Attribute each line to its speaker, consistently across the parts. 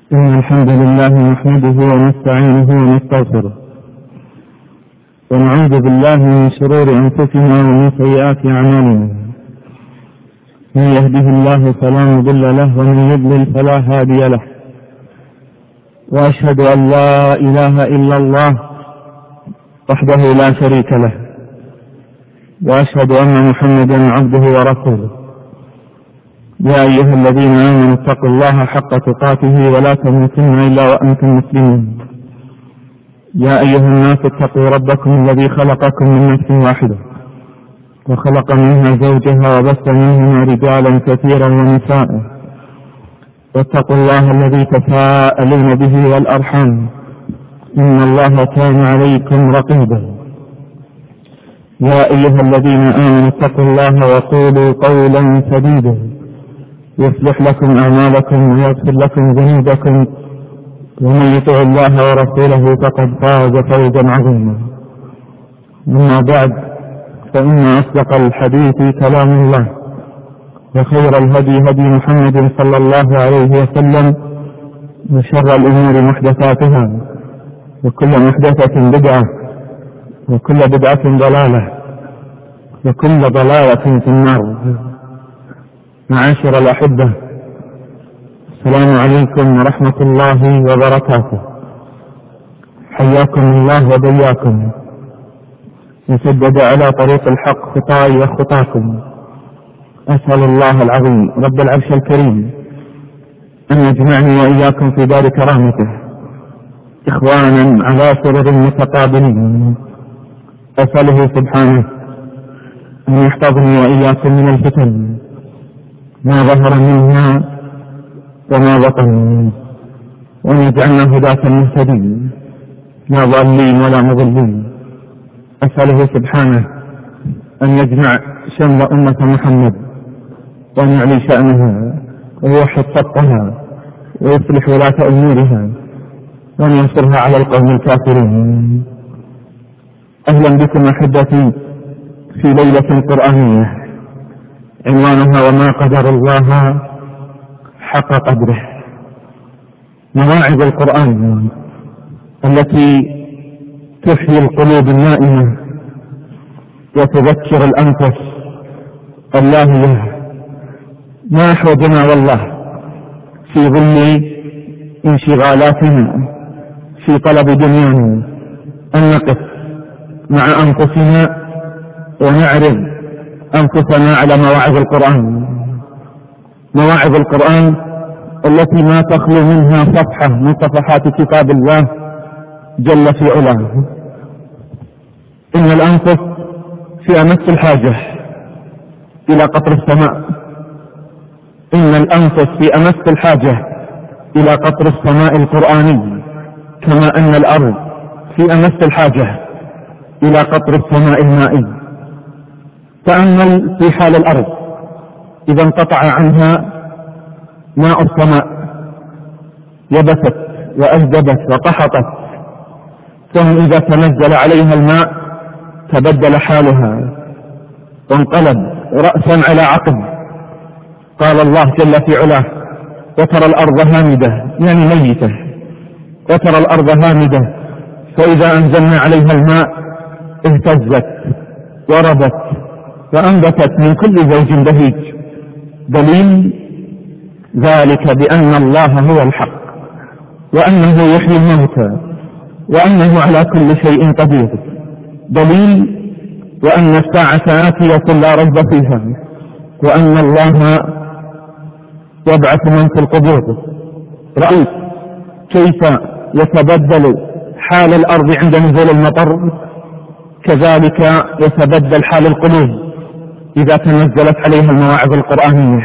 Speaker 1: إن الحمد لله نحمده ونستعينه ونستغفره ونعوذ بالله من شرور أنفسنا ومن سيئات أعمالنا. من يهده الله فلا مضل له ومن يضلل فلا هادي له، وأشهد أن لا إله إلا الله وحده لا شريك له، وأشهد أن محمدا عبده ورسوله. يا أيها الذين آمنوا اتقوا الله حق تقاته ولا تموتن إلا وأنتم مسلمون. يا أيها الناس اتقوا ربكم الذي خلقكم من نفس واحدة وخلق منها زوجها وبث منهما رجالا كثيرا ونساء، واتقوا الله الذي تساءلون به والأرحام إن الله كان عليكم رقيبا. يا أيها الذين آمنوا اتقوا الله وقولوا قولا سديدا يصلح لكم أعمالكم ويغفر لكم ذنوبكم، ومن يطع الله ورسوله فقد فاز فوزا عظيما. أما بعد، فإن أصدق الحديث كلام الله، وخير الهدي هدي محمد صلى الله عليه وسلم، وشر الأمور محدثاتها، وكل محدثة بدعة، وكل بدعة ضلالة، وكل ضلالة في النار. معاشر الأحبة، السلام عليكم ورحمة الله وبركاته. حياكم الله وبياكم، وسدد على طريق الحق خطاي وخطاكم. أسأل الله العظيم رب العرش الكريم أن يجمعني وإياكم في دار كرامته إخوانا على سرر متقابلين. أسأله سبحانه أن يحفظني وإياكم من الفتن ما ظهر منها وما بطن، وأن يجعلنا هداة مهتدين لا ضالين ولا مضلين. أسأله سبحانه أن يجمع شمل أمة محمد، وأن يعلي شأنها ويوحد صفها ويصلح ولاة أمورها، وأن ينصرها على القوم الكافرين. أهلا بكم أحبتي في ليلة قرآنية عنوانها وما قدر الله حق قدره. مواعظ القرآن التي تحيي القلوب النائمة وتذكر الأنفس اللاهية. ما أحوجنا والله في ظل انشغالاتنا في طلب دنيانا أن نقف مع أنفسنا ونعرض أنفسنا على مواعظ القرآن. مواعظ القرآن التي ما تخلو منها صفحة من صفحات كتاب الله جل في علاه. إن الأنفس في أمس الحاجة إلى قطر السماء. إن الأنفس في أمس الحاجة إلى قطر السماء القرآني، كما أن الأرض في أمس الحاجة إلى قطر السماء المائي. تأمل في حال الأرض إذا انقطع عنها ماء السماء، يبست وأجدبت وقحطت، ثم إذا تنزل عليها الماء تبدل حالها وانقلب رأسا على عقب. قال الله جل في علاه: وترى الأرض هامدة، يعني ميتة، وترى الأرض هامدة فإذا أنزلنا عليها الماء اهتزت وربت وأنبتت من كل زوج بهيج. دليل ذلك بأن الله هو الحق، وأنه يحيي الموتى، وأنه على كل شيء قدير. دليل وأن الساعة آتية لا ريب فيها، وأن الله يبعث من في القبور. رأيت كيف يتبدل حال الأرض عند نزول المطر؟ كذلك يتبدل حال القلوب إذا تنزلت عليها المواعظ القرآنية.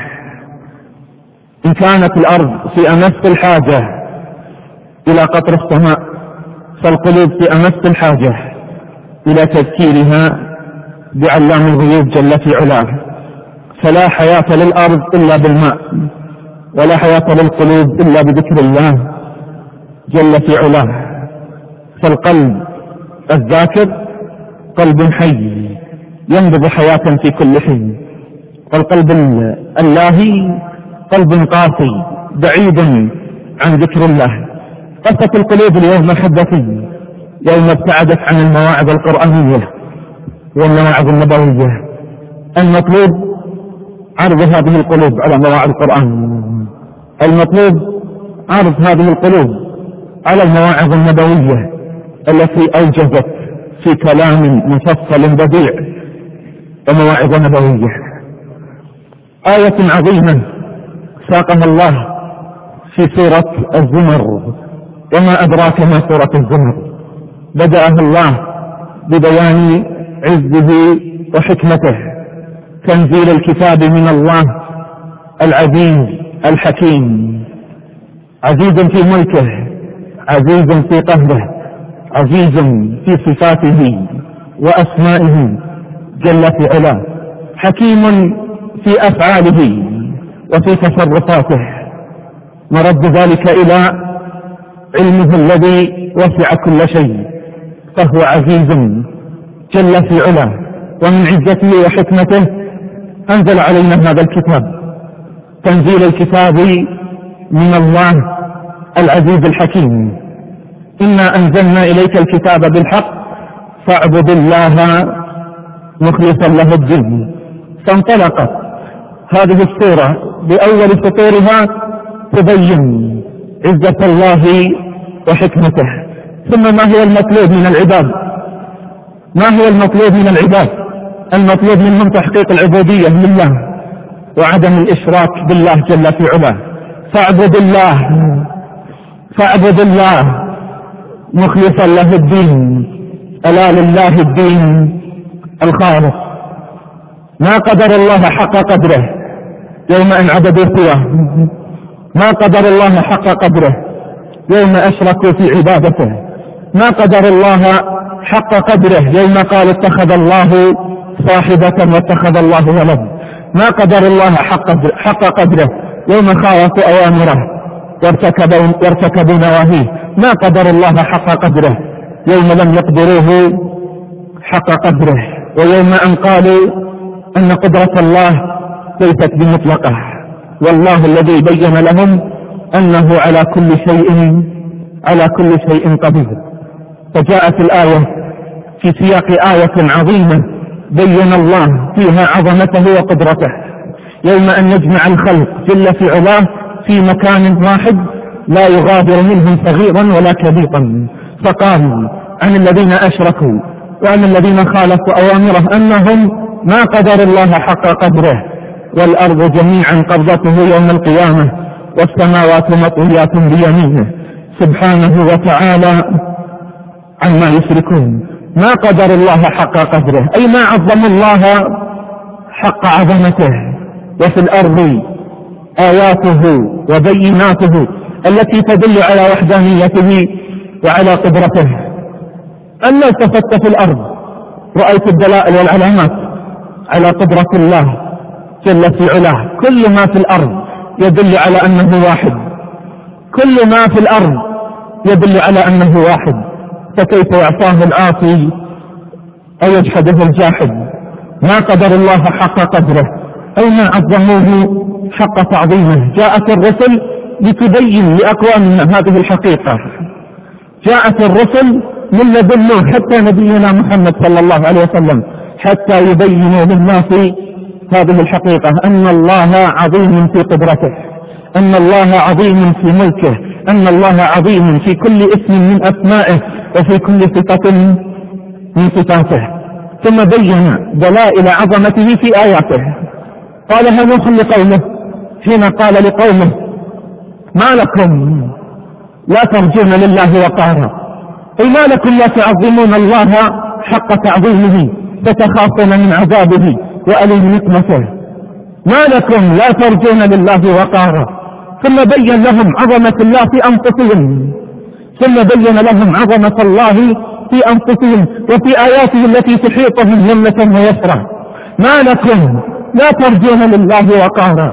Speaker 1: إن كانت الأرض في أمس الحاجة إلى قطر السماء، فالقلوب في أمس الحاجة إلى تذكيرها بعلام الغيوب جل في علاه. فلا حياة للأرض إلا بالماء، ولا حياة للقلوب إلا بذكر الله جل في علاه. فالقلب الذاكر قلب حي ينبض حياة في كل حين، والقلب اللاهي قلب قاسي بعيد عن ذكر الله. قست القلوب اليوم أحبتي يوم ابتعدت عن المواعظ القرآنية والمواعظ النبوية. المطلوب عرض هذه القلوب على مواعظ القرآن، المطلوب عرض هذه القلوب على المواعظ النبوية التي أوجزت في كلام مفصل بديع ومواعظ نبوية. آية عظيمة ساقها الله في سورة الزمر، وما أدراك ما سورة الزمر. بدأها الله ببيان عزه وحكمته، تنزيل الكتاب من الله العزيز الحكيم، عزيز في ملكه، عزيز في قهره، عزيز في صفاته وأسمائه جل في علاه، حكيم في أفعاله وفي تصرفاته، مرد ذلك إلى علمه الذي وسع كل شيء، فهو عزيز جل في علاه. ومن عزته وحكمته أنزل علينا هذا الكتاب، تنزيل الكتاب من الله العزيز الحكيم. إنا أنزلنا إليك الكتاب بالحق فاعبد الله مخلصا له الدين. فانطلقت هذه السورة بأول سطورها تبين عزة الله وحكمته. ثم ما هو المطلوب من العباد؟ ما هو المطلوب من العباد؟ المطلوب منهم تحقيق العبودية لله وعدم الإشراك بالله جل في علاه. فاعبد الله مخلصا له الدين، ألا لله الدين الخالص. ما قدر الله حق قدره يوم أن عبدوا سواه، ما قدر الله حق قدره يوم أشركوا في عبادته، ما قدر الله حق قدره يوم قال اتخذ الله صاحبة واتخذ الله ولد، ما قدر الله حق قدره يوم خالفوا أوامره وارتكبوا نواهيه، ما قدر الله حق قدره يوم لم يقدروه حق قدره، ويوم أن قالوا أن قدرة الله ليست بمطلقة، والله الذي بين لهم أنه على كل شيء قدير. فجاءت الآية في سياق آية عظيمة بين الله فيها عظمته وقدرته، يوم أن يجمع الخلق جل في علاه في مكان واحد لا يغادر منهم صغيرا ولا كبيرا. فقال عن الذين أشركوا وعن الذين خالفوا أوامره أنهم ما قدر الله حق قدره، والأرض جميعا قبضته يوم القيامة والسماوات مطويات بيمينه سبحانه وتعالى عما يشركون. ما قدر الله حق قدره أي ما عظم الله حق عظمته. وفي الأرض آياته وبيناته التي تدل على وحدانيته وعلى قدرته. أن التفت في الأرض رأيت الدلائل والعلامات على قدرة الله جل في علاه. كل ما في الأرض يدل على أنه واحد، كل ما في الأرض يدل على أنه واحد، فكيف يعصاه العاصي أو يجحده الجاحد؟ ما قدر الله حق قدره أي ما عظموه حق تعظيمه. جاءت الرسل لتبين لأقوامنا هذه الحقيقة، جاءت الرسل من لدن حتى نبينا محمد صلى الله عليه وسلم حتى يبينوا للناس هذه الحقيقة، أن الله عظيم في قدرته، أن الله عظيم في ملكه، أن الله عظيم في كل اسم من أسمائه وفي كل صفة من صفاته. ثم بين دلائل عظمته في آياته. قالها نوح لقومه حين قال لقومه ما لكم لا ترجون لله وقارا، أي ما لكم لا تعظمون الله حق تعظيمه فتخافون من عذابه وأليم نقمته، ما لكم لا ترجون لله وقارا. ثم بين لهم عظمة الله في أنفسهم، ثم بين لهم عظمة الله في أنفسهم وفي آياته التي تحيطهم يمنة ويسرا. ما لكم لا ترجون لله وقارا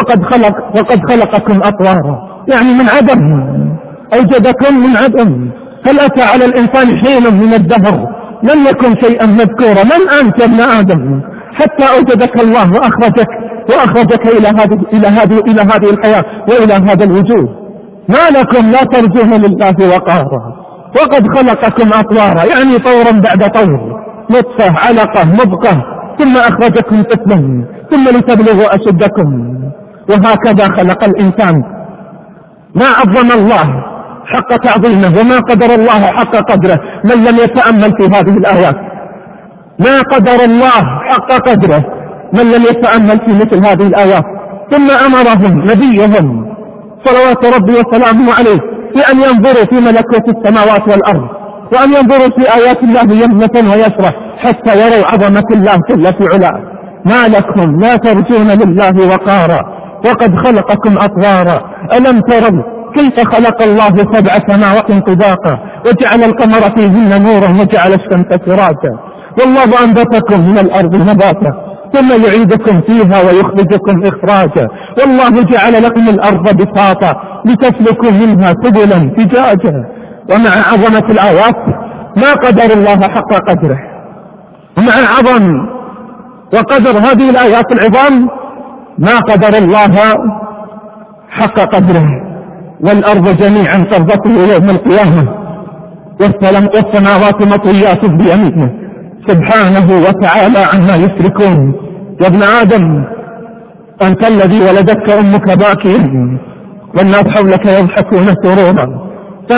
Speaker 1: وقد خلقكم أطوارا، يعني من عدم أوجدكم من عدم. هل أتى على الإنسان حين من الدهر لم يكن شيئا مذكورا؟ من أنت ابن آدم حتى أوجدك الله وأخرجك إلى هذه الحياة وإلى هذا الوجود؟ ما لكم لا ترجون لله وقارا وقد خلقكم أطوارا، يعني طورا بعد طور، نطفة علقة مضغة ثم أخرجكم طفلا ثم لتبلغوا أشدكم، وهكذا خلق الإنسان. ما عظم الله حق تعظيمه وما قدر الله حق قدره من لم يتأمل في هذه الآيات. ما قدر الله حق قدره من لم يتأمل في مثل هذه الآيات. ثم أمرهم نبيهم صلوات ربي وسلامه عليه بأن ينظروا في ملكوت السماوات والأرض، وأن ينظروا في آيات الله يمنة ويسرة حتى يروا عظمة الله جل في علاه. ما لكم لا ترجون لله وقارا وقد خلقكم أطوارا. ألم تروا كيف خلق الله 7 سماوات طباقا وجعل القمر فيهن نورا وجعل الشمس سراجا، والله أنبتكم من الأرض نباتا ثم يعيدكم فيها ويخرجكم إخراجا، والله جعل لكم الأرض بساطا لتسلكوا منها سبلا فجاجا. ومع عظمة الآيات ما قدر الله حق قدره، ومع عظم وقدر هذه الآيات العظام ما قدر الله حق قدره. والأرض جميعا قبضته يوم القيامة والسماوات مطويات بيمينه سبحانه وتعالى عما يشركون. يا ابن آدم أنت الذي ولدتك أمك باكيا والناس حولك يضحكون سرورا،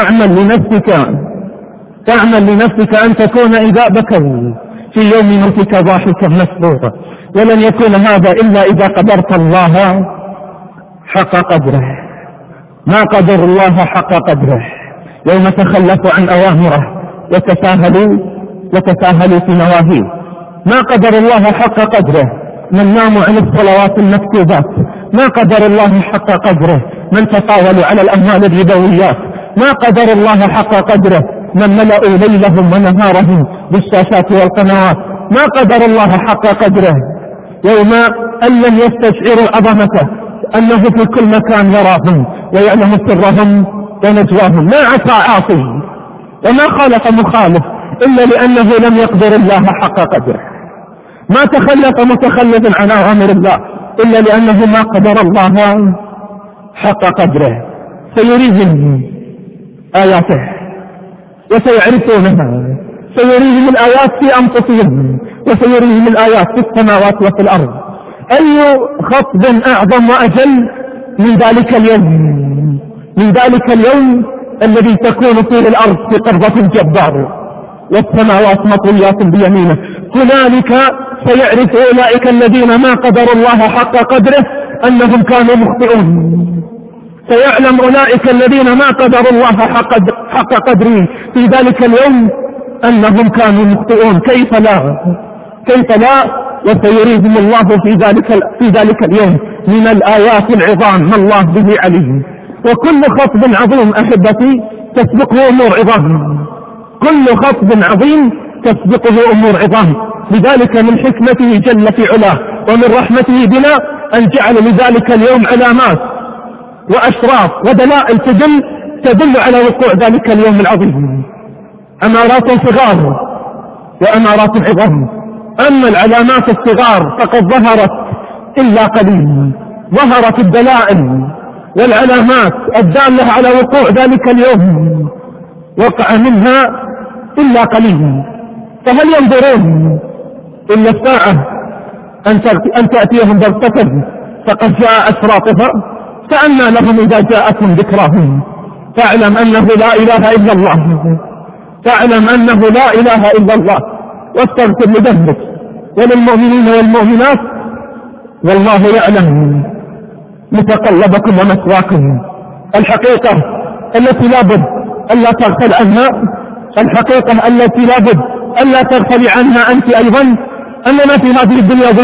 Speaker 1: تعمل لنفسك أن تكون إذا بكوا في يوم موتك ضاحكا مسرورا، ولن يكون هذا إلا إذا قدرت الله حق قدره. ما قدر الله حق قدره يوم تخلفوا عن أوامره وتساهلوا في نواهيه. ما قدر الله حق قدره من ناموا عن الصلوات المكتوبات، ما قدر الله حق قدره من تطاولوا على الأموال الربويات، ما قدر الله حق قدره من ملأوا ليلهم ونهارهم بالشاشات والقنوات، ما قدر الله حق قدره يوم أن لم يستشعروا عظمته أنه في كل مكان يراهم ويعلم سرهم ونجواهم. ما عصى عاصي وما خالف مخالف إلا لأنه لم يقدر الله حق قدره، ما تخلف متخلف عن أوامر الله إلا لأنه ما قدر الله حق قدره. سيريهم آياته وسيعرفونها، سيريهم الآيات في أنفسهم وسيريهم الآيات في السماوات وفي الأرض. أي خطب أعظم وأجل من ذلك اليوم الذي تكون فيه الأرض في قبضة الجبار والسماوات مطويات بيمينه. هنالك سيعرف أولئك الذين ما قدروا الله حق قدره أنهم كانوا مخطئون، سيعلم أولئك الذين ما قدروا الله حق قدره في ذلك اليوم أنهم كانوا مخطئون. كيف لا وسيريهم الله في ذلك اليوم من الآيات العظام ما الله به عليم. وكل خطب عظيم أحبتي تسبقه أمور عظام، كل خطب عظيم تسبقه أمور عظام. لذلك من حكمته جل في علاه ومن رحمته بنا أن جعل لذلك اليوم علامات وأشراف ودلائل تدل على وقوع ذلك اليوم العظيم، أمارات صغار وأمارات عظام. أما العلامات الصغار فقد ظهرت إلا قليل، ظهرت الدلائل والعلامات الدالة على وقوع ذلك اليوم وقع منها إلا قليل. فهل ينظرون إلا الساعة أن تأتيهم بغتة فقد جاء أشراطها؟ فأنى لهم إذا جاءتهم ذكراهم. فاعلم أنه لا إله إلا الله، فاعلم أنه لا إله إلا الله، واستغفر لذنبك وللمؤمنين والمؤمنات والله يعلم متقلبكم ومثواكم. الحقيقة التي لابد ألا تغفل عنها، الحقيقة التي لابد ألا تغفل عنها أنت أيضا، أننا في هذه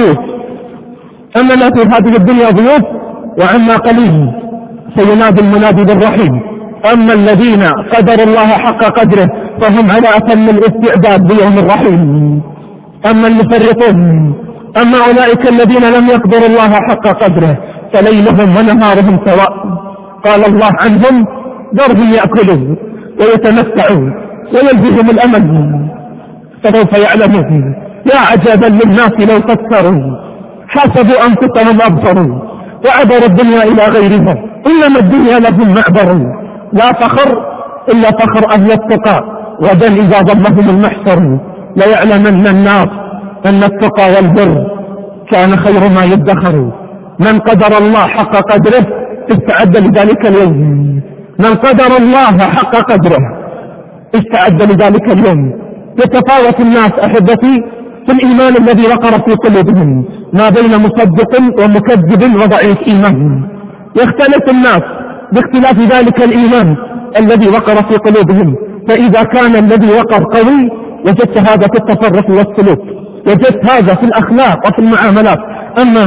Speaker 1: الدنيا ضيوف وعما قليل سينادي المنادي بالرحيم. أما الذين قدروا الله حق قدره فهم على أتم الاستعداد بيوم الرحيم. أما المفرطون، أما أولئك الذين لم يقدروا الله حق قدره فليلهم ونهارهم سواء. قال الله عنهم ذرهم يأكلوا ويتمتعوا ويلههم الأمل فسوف يعلمون. يا عجبا للناس لو فكروا حسبوا أنفسهم أبصروا وعبروا الدنيا إلى غيرها إنما الدنيا لهم معبر، لا فخر إلا فخر أهل التقى، غدا إذا ضمهم المحشر ليعلمن الناس أن التقى والبر كان خير ما يدخر. من قدر الله حق قدره استعد لذلك اليوم، من قدر الله حق قدره استعد لذلك اليوم. يتفاوت الناس أحبتي في الإيمان الذي وقر في قلوبهم ما بين مصدق ومكذب وضعيف إيمان. يختلف الناس باختلاف ذلك الإيمان الذي وقر في قلوبهم، فإذا كان الذي وقر قوي وجدت هذا في التصرف والسلوك، وجدت هذا في الأخلاق وفي المعاملات. أما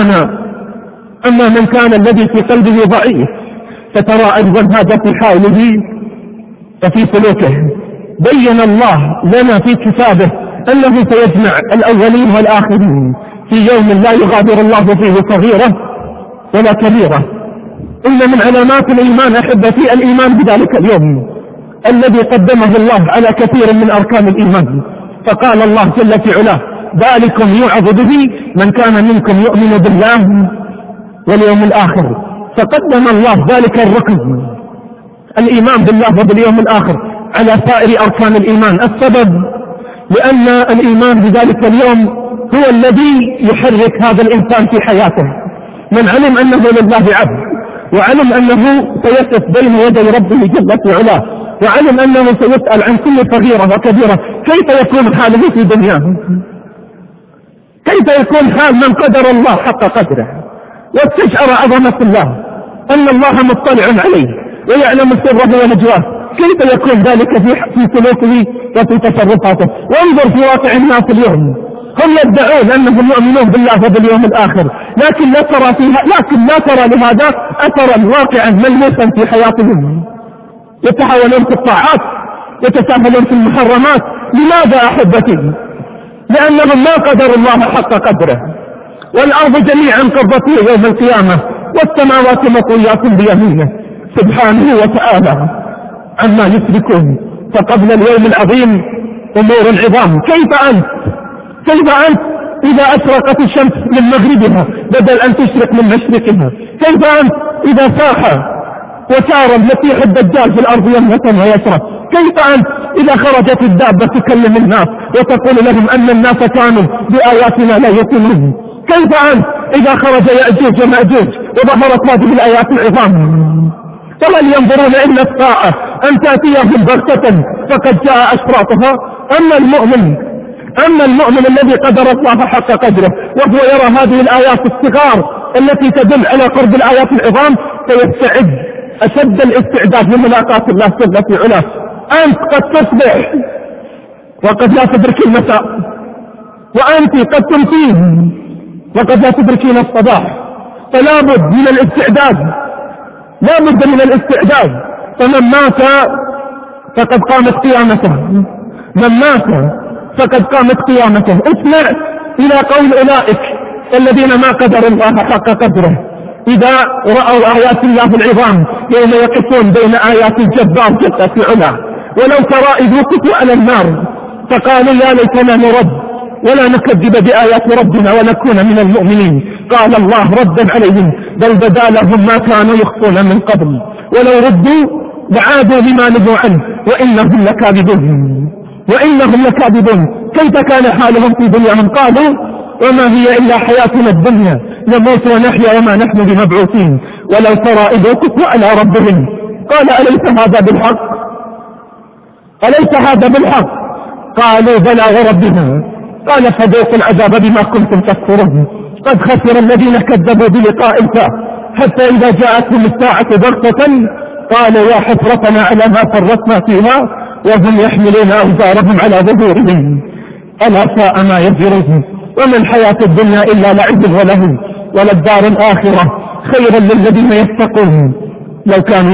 Speaker 1: من كان الذي في قلبه ضعيف فترى أيضا هذا في حاله وفي سلوكه. بين الله لنا في كتابه أنه سيجمع الأولين والآخرين في يوم لا يغادر الله فيه صغيرة ولا كبيرة. إن من علامات الإيمان أحبتي الإيمان بذلك اليوم الذي قدمه الله على كثير من أركان الإيمان. فقال الله جل في علاه: ذلكم يوعظ به من كان منكم يؤمن بالله واليوم الآخر. فقدم الله ذلك الركن الإيمان بالله وباليوم الآخر على سائر أركان الإيمان. السبب لأن الإيمان بذلك اليوم هو الذي يحرك هذا الإنسان في حياته. من علم أنه لله عبد، وعلم أنه سيقف بين يدي ربه جل في علاه، وعلم أنه سيسأل عن كل صغيرة وكبيرة، كيف يكون حاله في دنياه؟ كيف يكون حال من قدر الله حق قدره واستشعر عظمة الله، أن الله مطلع عليه ويعلم سره ونجواه؟ كيف يكون ذلك في سلوكه وفي تصرفاته؟ وانظر في واقع الناس اليوم، هم يدعون أنهم يؤمنون بالله وباليوم الآخر، لكن لا ترى لهذا أثرا واقعا ملموسا في حياتهم. يتحاولون في الطاعات، يتساهلون في المحرمات. لماذا أحبتي؟ لأنهم ما قدروا الله حق قدره. والأرض جميعا قبضته يوم القيامة والسماوات مطويات بيمينه سبحانه وتعالى عما يشركون. فقبل اليوم العظيم أمور عظام. كيف أنت إذا أشرقت الشمس من مغربها بدل أن تشرق من مشرقها؟ كيف أنت إذا صاح وسار المسيح الدجال في الأرض يمنة ويسرى؟ كيف أنت إذا خرجت الدابة تكلم الناس وتقول لهم أن الناس كانوا بآياتنا لا يؤمنون؟ كيف أنت إذا خرج يأجوج ومأجوج وظهرت هذه الآيات العظام؟ فهل ينظرون إلا الساعة أن تأتيهم بغتة فقد جاء أشراطها؟ أما المؤمن الذي قدر الله حق قدره وهو يرى هذه الآيات الصغار التي تدل على قرب الآيات العظام فيستعد أشد الاستعداد لملاقاة الله جل في علاه. أنت قد تصبح وقد لا تدركين المساء، وأنت قد تمسين وقد لا تدركين الصباح. فلا بد من الاستعداد، لا بد من الاستعداد. فمن مات فقد قامت قيامته، من مات فقد قامت قيامته. اسمع إلى قول أولئك الذين ما قدروا الله حق قدره إذا رأوا آيات الله العظام يوم يقفون بين آيات الجبار جل في علاه. ولو ترى إذ وقفوا على النار فقالوا يا ليتنا نرد ولا نكذب بآيات ربنا ونكون من المؤمنين. قال الله ردا عليهم: بل بدا لهم ما كانوا يخفون من قبل ولو ردوا لعادوا لما نهوا عنه وإنهم لكاذبون. كيف كان حالهم في دنياهم؟ قالوا وما هي إلا حياتنا الدنيا نموت ونحيا وما نحن بمبعوثين. ولو ترى إذ وقفوا على ربهم قال أليس هذا بالحق؟ قالوا بلى وربنا. قال فذوقوا العذاب بما كنتم تكفرون. قد خسر الذين كذبوا بلقاء الله حتى إذا جاءتهم الساعة بغتة قالوا يا حسرتنا على ما فرطنا فيها وهم يحملون أوزارهم على ظهورهم ألا ساء ما يزرون. وما الحياة الدنيا إلا لعب وله وللدار الآخرة خيرا للذين يتقون لو كانوا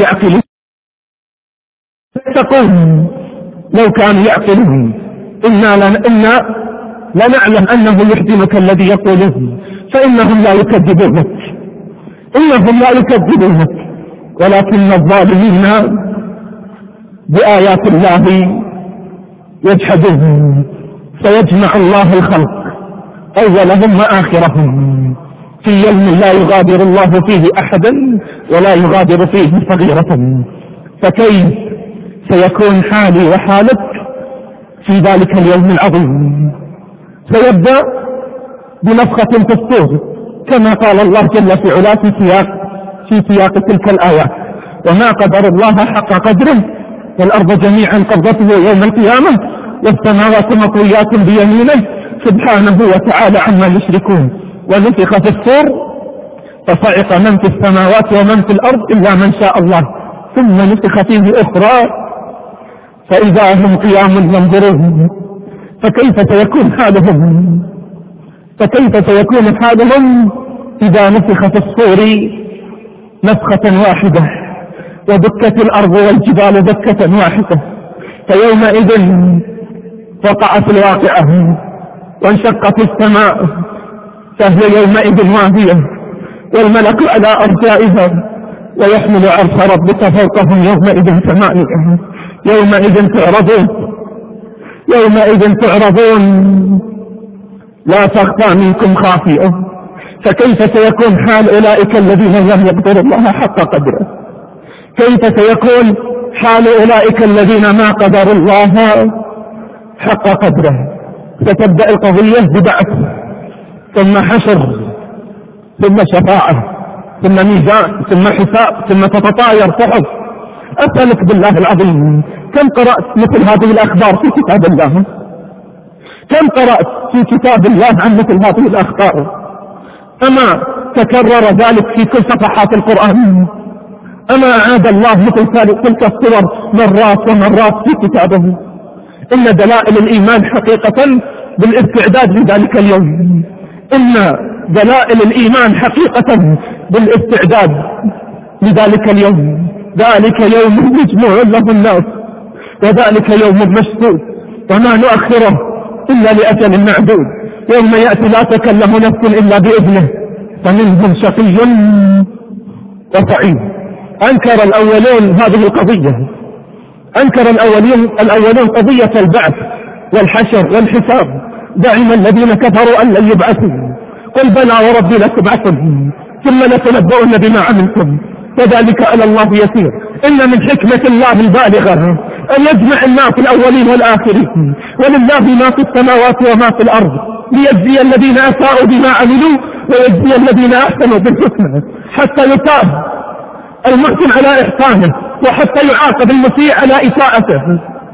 Speaker 1: يعقلون. إنا لنعلم أنه يحزنك الذي يقولون فإنهم لا يكذبونك ولكن الظالمين بآيات الله يجحدون. سيجمع الله الخلق أولهم وآخرهم في يوم لا يغادر الله فيه أحدا ولا يغادر فيه صغيرة. فكيف سيكون حالي وحالك في ذلك اليوم العظيم؟ سيبدأ بنفخة في الصور كما قال الله جل في علاه في سياق تلك الآيات: وما قدر الله حق قدره والأرض جميعا قبضته يوم القيامة والسماوات مطويات بيمينه سبحانه وتعالى عما يشركون. ونفخ في الصور فصعق من في السماوات ومن في الأرض إلا من شاء الله ثم نفخ فيه أخرى فإذا هم قيام ينظرون. فكيف سيكون حالهم إذا نفخ في الصور نفخة واحدة ودكت الأرض والجبال دكة واحدة؟ فيومئذ وقعت الواقعة وانشقت السماء فهي يومئذ واهية والملك على أرجائها ويحمل عرش ربك فوقهم يومئذ ثمانية. يومئذ تعرضون لا تخفى منكم خافية. فكيف سيكون حال أولئك الذين لم يقدروا الله حق قدره؟ كيف سيكون حال أولئك الذين ما قدروا الله حق قدره؟ ستبدأ القضية ببعث ثم حشر ثم شفاعة ثم ميزان ثم حساب ثم تتطاير صحف. أسألك بالله العظيم كم قرأت مثل هذه الأخبار في كتاب الله؟ كم قرأت في كتاب الله عن مثل هذه الأخبار؟ أما تكرر ذلك في كل صفحات القرآن؟ أما أعاد الله مثل تلك الصور مرات ومرات في كتابه؟ إن دلائل الإيمان حقيقة بالاستعداد لذلك اليوم. إن دلائل الإيمان حقيقة بالاستعداد لذلك اليوم. ذلك يوم مجموع له الناس وذلك يوم مشهود وما نؤخره إلا لأجل معدود. يوم يأتي لا تكلم نفس إلا بإذنه فمنهم شقي وسعيد. أنكر الأولون هذه القضية، أنكر الأولون قضية البعث والحشر والحساب، دعم الذين كفروا أن لن يبعثوا. قل بلى وربي لتبعثن ثم لتنبؤن بما عملتم وذلك على الله يسير. إن من حكمة الله البالغة أن يجمع الناس الأولين والآخرين ولله ما في السماوات وما في الأرض ليجزي الذين أساءوا بما عملوا ويجزي الذين أحسنوا بالحسنى حتى يتاب المحسن على إحسانه وحتى يعاقب المسيء على إساءته،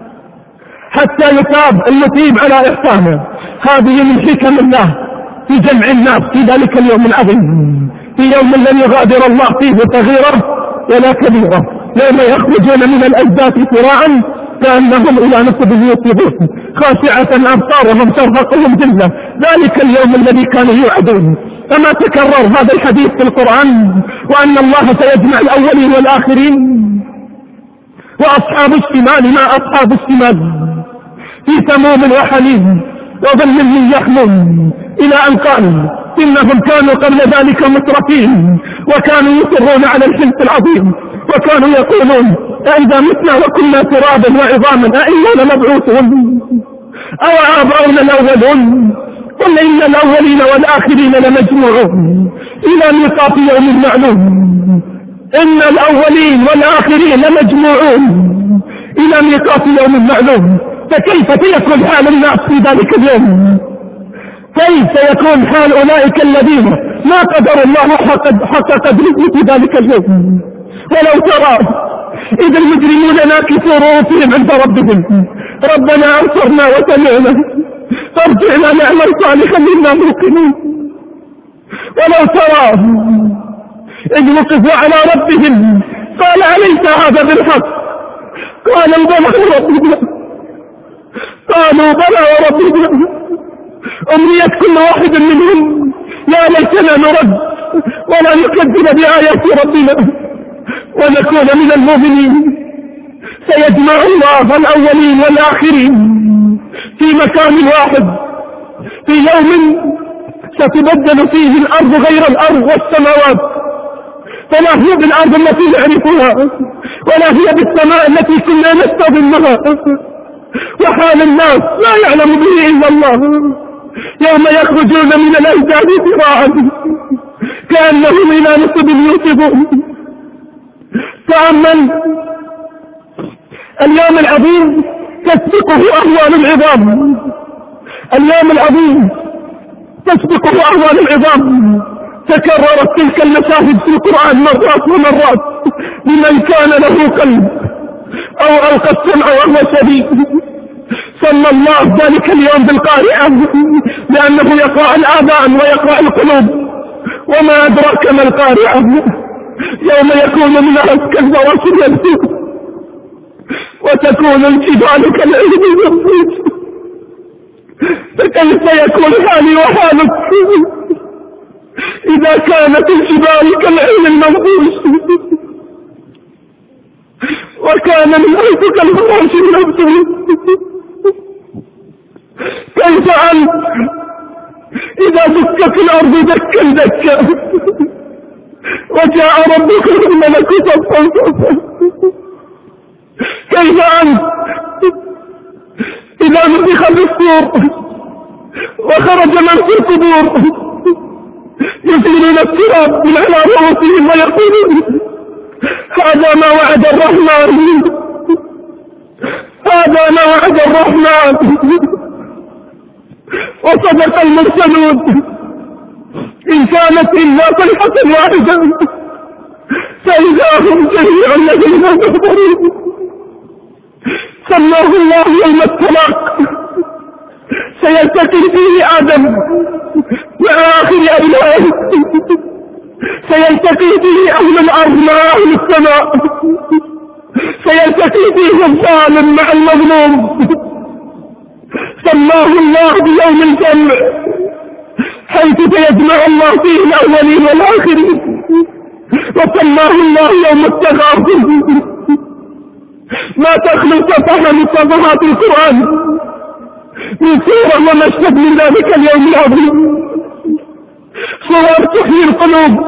Speaker 1: حتى يتاب المسيء على إحسانه. هذه من حكم الله في جمع الناس في ذلك اليوم العظيم، في يوم لن يغادر الله فيه صغيرة ولا كبيرة، يوم يخرجون من الأجداث سراعا كأنهم إلى نصب يوسفون خاشعة أبصارهم ترهقهم ذلة. ذلك اليوم الذي كانوا يوعدون. أما تكرر هذا الحديث في القرآن وأن الله سيجمع الأولين والآخرين؟ وأصحاب الشمال ما أصحاب الشمال في سموم وحميم وظل من يحمم إلى أن قال إنهم كانوا قبل ذلك مترفين وكانوا يصرون على الحنث العظيم وكانوا يقولون أئذا متنا وكنا ترابا وعظاما أئنا لمبعوثون أو آباؤنا الأولون؟ قل إن الأولين والآخرين لمجموعون إلى ميقات يوم معلوم. إن الأولين والآخرين لمجموعون إلى ميقات يوم معلوم. فكيف سيكون حال الناس في ذلك اليوم؟ كيف يكون حال أولئك الذين ما قدر الله حق قدره في ذلك اليوم؟ ولو ترى إذ المجرمون ناكسوا رؤوسهم عند ربهم ربنا أبصرنا وسمعنا فارجعنا نعمل صالحا إنا موقنون. ولو ترى إذ وقفوا على ربهم قال أليس هذا بالحق؟ قالوا بلى وربنا، قالوا بلى وربنا. أمنية كل واحد منهم يا ليتنا نرد ولا نكذب بآيات ربنا ونكون من المؤمنين. سيجمع الله الأولين والآخرين في مكان واحد في يوم ستبدل فيه الأرض غير الأرض والسماوات، فلا هي بالأرض التي نعرفها ولا هي بالسماء التي كنا نستظلها. وحال الناس لا يعلم به إلا الله يوم يخرجون من الأجداث سراعا كأنهم إلى نصب يوسفون. تأمل اليوم العظيم تسبقه أهوال العظام، اليوم العظيم تسبقه أهوال العظام. تكررت تلك المشاهد في القرآن مرات ومرات لمن كان له قلب أو ألقى السمع وهو شديد. سمى الله ذلك اليوم بالقارعة لأنه يقرأ الآذان ويقرأ القلوب. وما أدراك ما القارعة؟ يوم يكون الناس كالفراش المبثوث وتكون الجبال كالعهن المنفوش. فكيف يكون حالي وحالك إذا كانت الجبال كالعهن المنفوش وكان الناس كالفراش المبثوث؟ كيف أنت إذا دكت الأرض دكا دكا وجاء ربك والملك صفا صفا؟ كيف أنت إذا نفخ في الصور وخرج من في القبور يزيلون التراب من على رؤوسهم ويقولون هذا ما وعد الرحمن، هذا ما وعد الرحمن وصدق المرسلون. إن كانت إلا صيحة واحدة فإذا هم جميع الذين كفروا. سماه الله يوم الطلاق، سيلتقي فيه آدم مع آخر أبنائه، سيلتقي فيه أهل الأرض مع أهل السماء، سيلتقي فيه الظالم مع المظلوم. سماه الله بيوم الجمع حيث سيجمع الله فيه الأولين والآخرين. وسماه الله يوم التغابن. ما تخلو صفحة من صفحات القرآن من سورة ومشهد من ذلك اليوم العظيم، صور تحيي القلوب.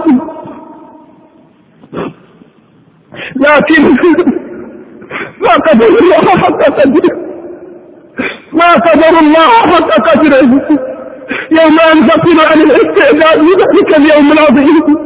Speaker 1: لكن ما قدر الله حق قدره، ما قدر الله حق قدره يوم أنفصل عن الاستعداد لذلك اليوم العظيم.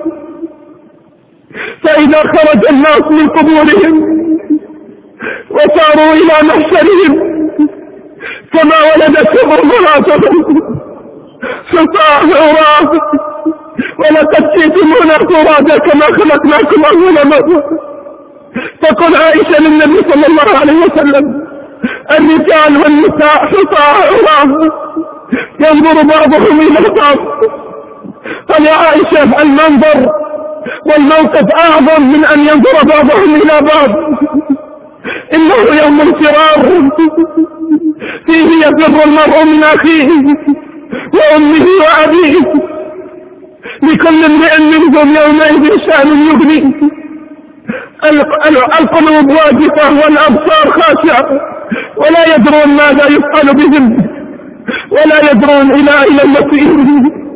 Speaker 1: فإذا خرج الناس من قبورهم وصاروا إلى محشرهم كما ولدتهم أمهاتهم حصاة عراة ولقد جئتمونا فرادا كما خلقناكم أول مرة. تقول عائشة للنبي صلى الله عليه وسلم الرجال والنساء حصاة عراة ينظر بعضهم إلى بعض. قال يا عائشة المنظر والموقف أعظم من أن ينظر بعضهم إلى بعض. إنه يوم انفرار فيه يفر المرء من أخيه وأمه وأبيه لكل امرئ منهم يومئذ شأن يغنيه. القلوب واجفة والأبصار خاشعة ولا يدرون ماذا يفعل بهم ولا يدرون إلى المصير.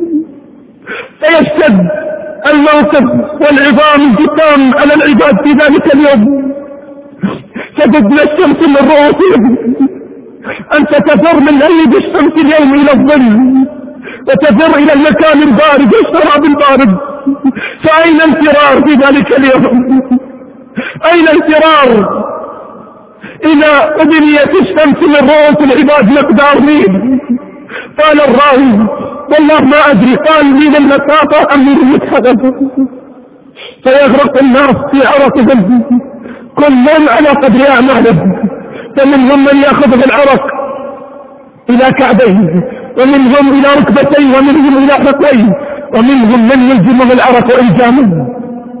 Speaker 1: فيشتد الموقف والعظام الجسام على العباد في ذلك اليوم. تجد الشمس من رؤوسهم، أنت تفر من لهيب الشمس اليوم إلى الظل وتفر إلى المكان البارد والشراب البارد. فأين الفرار في ذلك اليوم؟ أين الفرار إذا أبنيت الشمس من رؤوس العباد مقدار ميل؟ قال الراوي والله ما أدري قال من المسافة أم من المتحدث. فيغرق الناس في عرقهم كل على قدر أعماله. فمنهم من يأخذ بالعرق إلى كعبيه ومنهم إلى ركبتيه ومنهم إلى حقيه ومنهم من يلزمه العرق إلزامه.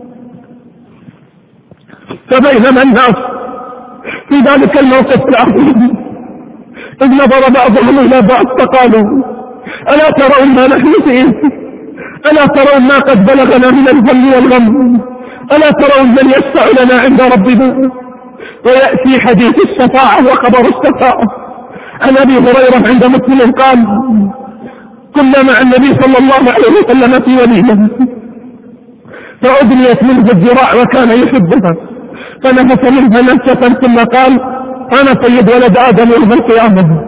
Speaker 1: فبينما الناس في ذلك الموقف العظيم إذ نظر بعضهم إلى بعض فقالوا ألا ترون ما نحن فيه؟ ألا ترون ما قد بلغنا من الهم والغم؟ ألا ترون من يشفع لنا عند ربنا؟ ويأتي حديث الشفاعة وخبر الشفاعة عن أبي هريرة عند مسلم قال كنا مع النبي صلى الله عليه وسلم في وليمة فأدنيت منه الذراع وكان يحبها فنفس منها نفسا ثم قال أنا سيد ولد آدم يوم القيامة،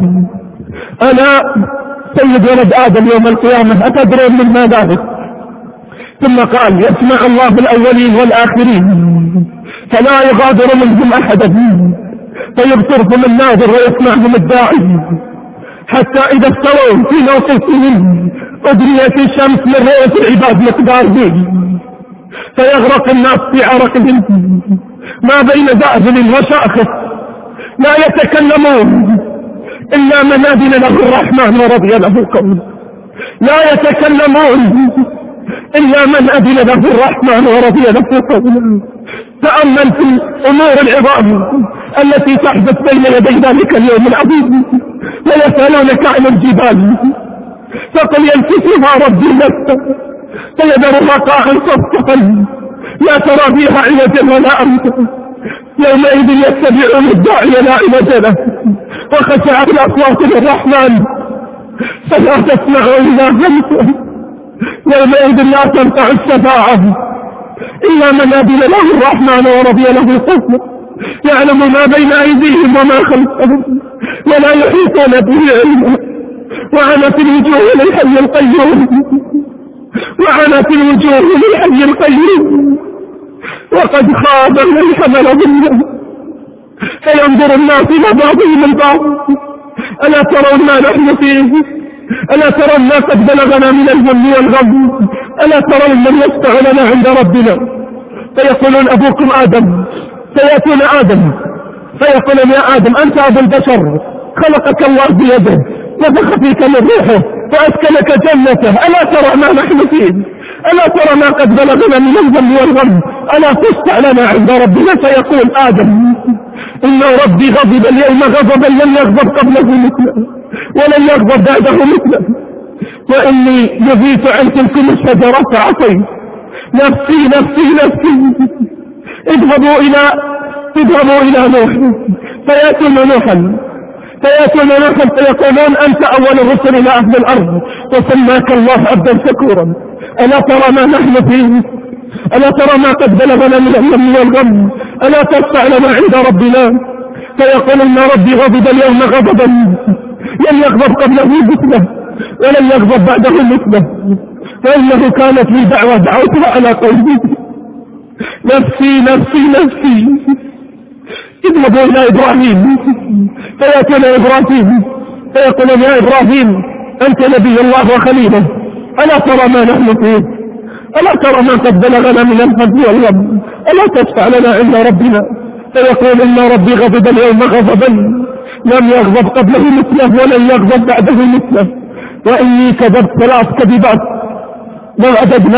Speaker 1: أنا سيد ولد آدم يوم القيامة. أتدرون من ما ذلك؟ ثم قال يسمع الله الأولين والآخرين فلا يغادر منهم أحدا فيبصرهم الناظر ويسمعهم الداعي، حتى إذا استووا في موقفهم أدريت الشمس من رؤوس العباد مقدار به، فيغرق الناس في عرقهم ما بين ذأذل وشاخص، لا يتكلمون إلا من أذن له الرحمن ورضي له قوله، لا يتكلمون إلا من أذن له الرحمن ورضي له قوله. تأمل في الأمور العظام التي تحدث بين يدي ذلك اليوم العظيم، ويسألونك عن الجبال فقل ينكسها ربي نفسه فيذرها قاعا صفصفا لا ترى فيها عوجا ولا أمتا، يومئذ يتبعون الداعي لا عوج له وخشعت الأصوات للرحمن فلا تسمع إلا همسه، يومئذ لا تنفع الشفاعة إلا من أذن له الرحمن ورضي له قوله، يعلم ما بين أيديهم وما خلفهم ولا يحيطون به علما، وعنت الوجوه للحي القيوم، وعنت الوجوه للحي القيوم، وقد خاب من حمل ظلمه، فينظر الناس إلى بعضهم البعض ألا ترون ما نحن فيه، ألا ترون ما قد بلغنا من الهم والغم، ألا ترون من يشفع لنا عند ربنا. فيقولون أبوكم آدم، فيأتون آدم فيقولون يا آدم أنت أبو البشر، خلقك الله بيده نفخ فيك من روحه فأسكنك جنته، ألا ترى ما نحن فيه، ألا ترى ما قد بلغنا من الهم والغم، ألا تشفع لنا عند ربنا. فيقول آدم إن ربي غضب اليوم غضبا لم يغضب قبله مثله ولن يغضب بعده مثله، وإني نهيت عن تلكم الشجرة فعصيت، نفسي نفسي نفسي. اذهبوا إلى نوح فيأتون نوحا فيقولون أنت أول الرسل إلى أهل الأرض وسماك الله عبدا شكورا، ألا ترى ما نحن فيه، ألا ترى ما قد بلغنا من الهم والغم، ألا تشفع لنا عند ربنا. فيقول إن ربي غضب اليوم غضبا لم يغضب قبله مثله ولن يغضب بعده مثله، فإنه كانت لي دعوة دعوتها على قلبي، نفسي نفسي نفسي. اذهبوا إلى إبراهيم فيأتون إبراهيم فيقولون يا إبراهيم أنت نبي الله وخليله، ألا ترى ما نحن فيه، ألا ترى ما قد بلغنا من الهم والغم، ألا تشفع لنا عند ربنا. فيقول إن ربي غضب اليوم غضبا لم يغضب قبله مثله ولن يغضب بعده مثله، وإني كذبت 3 كذبات لو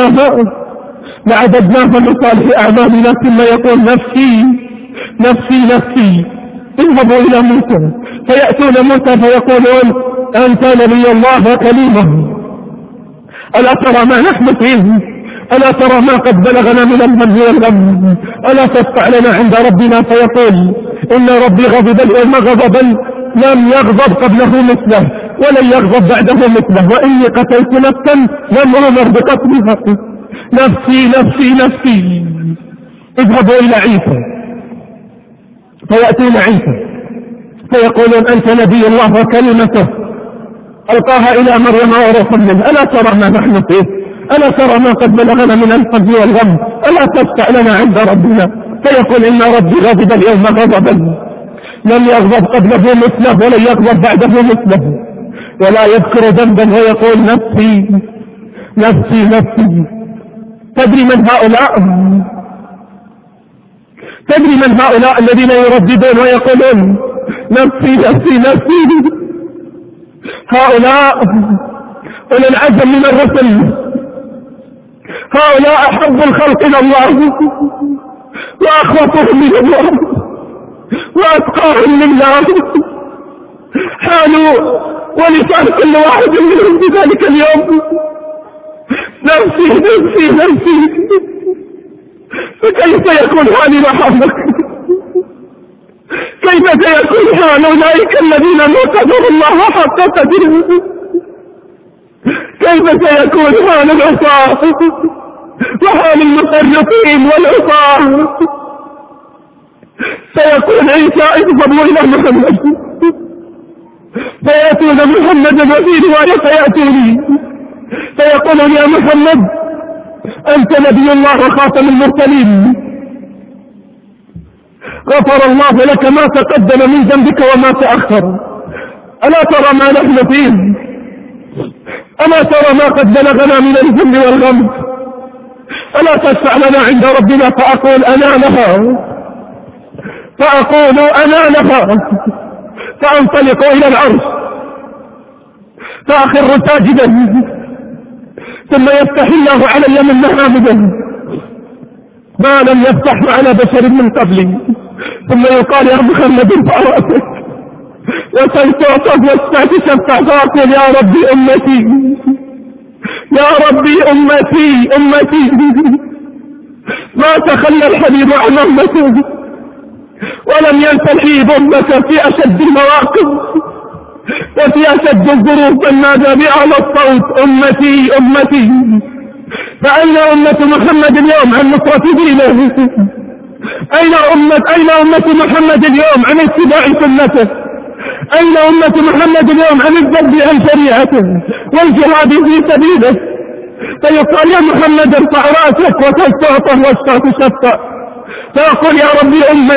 Speaker 1: لعددناها من صالح أعمالنا، ثم يقول نفسي نفسي نفسي. اذهبوا إلى موسى فيأتون موسى فيقولون أنت نبي الله وكليمه، ألا ترى ما نحن فيه، ألا ترى ما قد بلغنا من الهم والغم، ألا تشفع لنا عند ربنا. فيقول إن ربي غضب اليوم غضبا لم يغضب قبله مثله ولن يغضب بعده مثله، وإني قتلت نفسا لم أمر بقتلها، نفسي نفسي نفسي. اذهبوا إلى عيسى فيأتون عيسى فيقولون أنت نبي الله وكلمته ألقاها إلى مريم وروح منه، ألا ترى ما نحن فيه، ألا ترى ما قد بلغنا من الحزن والغم، ألا تشفع لنا عند ربنا. فيقول إن ربي غضب اليوم غضبا لم يغضب قبله مثله ولن يغضب بعده مثله، ولا يذكر ذنبا ويقول نفسي نفسي نفسي. تدري من هؤلاء الذين يرددون ويقولون نفسي نفسي نفسي؟ هؤلاء أولي العزم من الرسل، هؤلاء أحب الخلق إلى الله وأخوفهم من الله وأتقاهم لله، حالوا ولسان كل واحد منهم في ذلك اليوم نفسي نفسي نفسي. فكيف يكون حالي محمد؟ كيف سيكون حال أولئك الذين نقدروا الله حق قدره؟ كيف سيكون حال العصاة وحال المخرفين والعصاة؟ سيكون عيسى اذهبوا إلى محمد فيأتون محمدا وفي رواية فيأتوني فيقولون يا محمد أنت نبي الله وخاتم المرسلين، غفر الله لك ما تقدم من ذنبك وما تأخر. ألا ترى ما نحن فيه؟ ألا ترى ما قد بلغنا من الهم والغم؟ ألا تشفع لنا عند ربنا فأقول أنا لها فأنطلق إلى العرش فأخر ساجدا، ثم يفتح الله علي من محامده ما لم يفتح على بشر من قبلي، ثم يقال يا محمد فرأسك وسيتعطف واستعتشفع فأقول يا ربي أمتي، يا ربي أمتي. ما تخلى الحبيب عن أمته ولم ينسى الحبيب أمته في أشد المواقف وفي أشد الظروف نادى بأعلى الصوت أمتي. فأين أمة محمد اليوم عن نصرة دينه؟ أين أمة محمد اليوم عن اتباع سنته؟ أين أمة محمد اليوم عن الذب عن شريعته والجهاد في سبيله؟ فيقال يا محمد ارفع رأسك وتستعطف وتشفع، فيقول يا ربي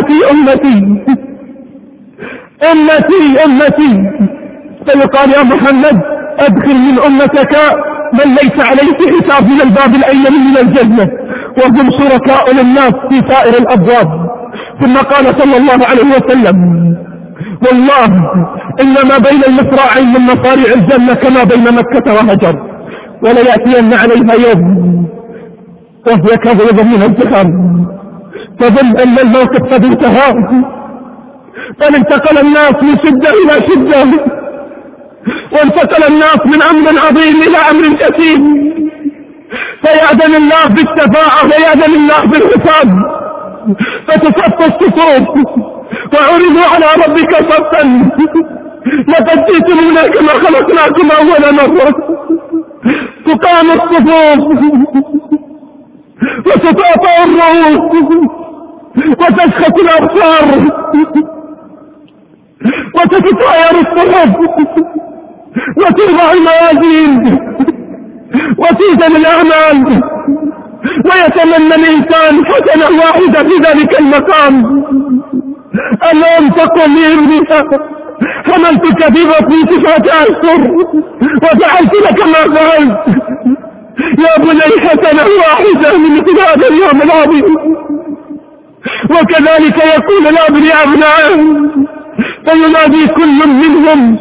Speaker 1: أمتي. فيقال يا محمد أدخل من أمتك من ليس عليه حساب من الباب الأيمن من الجنة وهم شركاء للناس في سائر الأبواب. ثم قال صلى الله عليه وسلم والله إنما بين المصراعين من مصاريع الجنة كما بين مكة وهجر، وليأتين عليها يوم وهي كظيظ من الزحام تظن أن الموقف قد انتهى، بل انتقل الناس من شدة إلى شدة، وانتقل الناس من أمر عظيم إلى أمر كثير. فيأذن الله بالشفاعة ويأذن الله بالحساب، فتصف الصفوف وعرضوا على ربك صفا لقد جئتمونا كما خلقناكم أول مرة. تقام الصفوف وتتقطع الرؤوس وتشخص الأبصار وتتطاير الصحف وتوضع الموازين وتوزن الأعمال، ويتمنى الإنسان حسنة واحدة في ذلك المقام ألم تقل لابنها حملتك في بطني 9 أشهر وفعلت لك ما فعلت. يا بني حسنة واحدة من مثل هذا اليوم العظيم. وكذلك يقول الأب لأبنائه فينادي كل منهم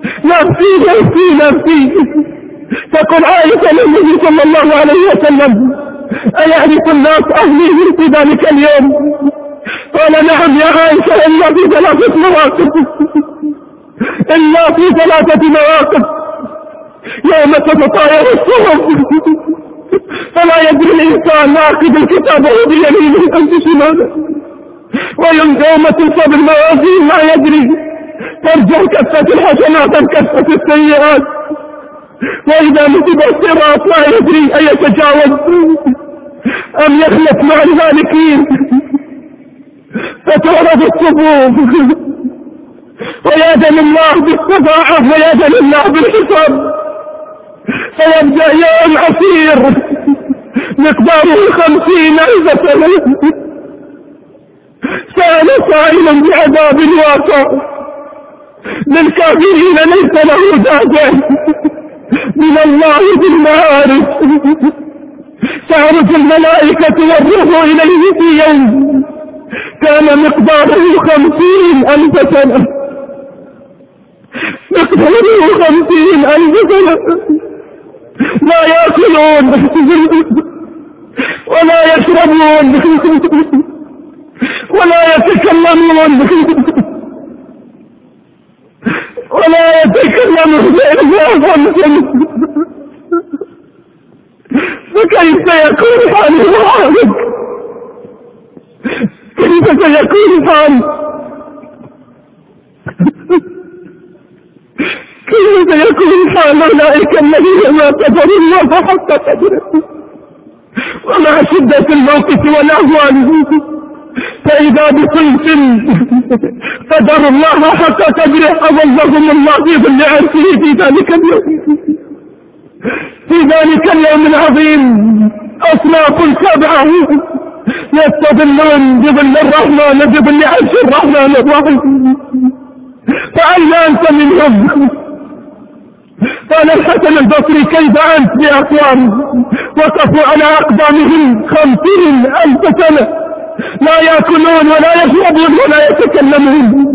Speaker 1: نفسي. تقول عائشة للنبي صلى الله عليه وسلم أيعرف الناس أهلي في ذلك اليوم؟ قال نعم يا عائشة إلا في 3 مواقف يوم تتطاير الصحف فلا يدري الإنسان ناخذ الكتاب بيمينه أم بشماله، ويوم تنصب الموازين ما يدري ترجع كفة الحسنات أم كفة السيئات، وإذا نصب الصراط لا يدري أن يتجاوز أم يخلف مع الهالكين. فتعرض الصفوف ويأذن الله بالشفاعة ويأذن الله بالحساب، فيبدأ يوم عسير مقداره 50,000 سنة. سأل سائل بعذاب واقع للكافرين ليس له دافع من الله بالمعارف. تعرج الملائكة والروح إليه في يوم كان مقداره 50,000 سنة، مقداره 50,000 سنة. لا يأكلون ولا يشربون ولا يتكلمون إلا خمسا. فكيف يكون حاله حالك؟ كيف سيكون حالك؟ كيف سيكون حال أولئك الذين ما قدروا الله حق قدره ومع شدة الموقف والأهوال؟ فإذا بصنف قدروا الله حق قدره أظلهم الله في ظل عرشه في ذلك اليوم العظيم. أصناف سبعة يستظلون بظل الرحمن بظل عرش الرحمن الرحيم، فأين أنت منهم؟ قال الحسن البصري كيف أنت بأقوام وقفوا على أقدامهم 50,000 سنة لا يأكلون ولا يشربون ولا يتكلمون،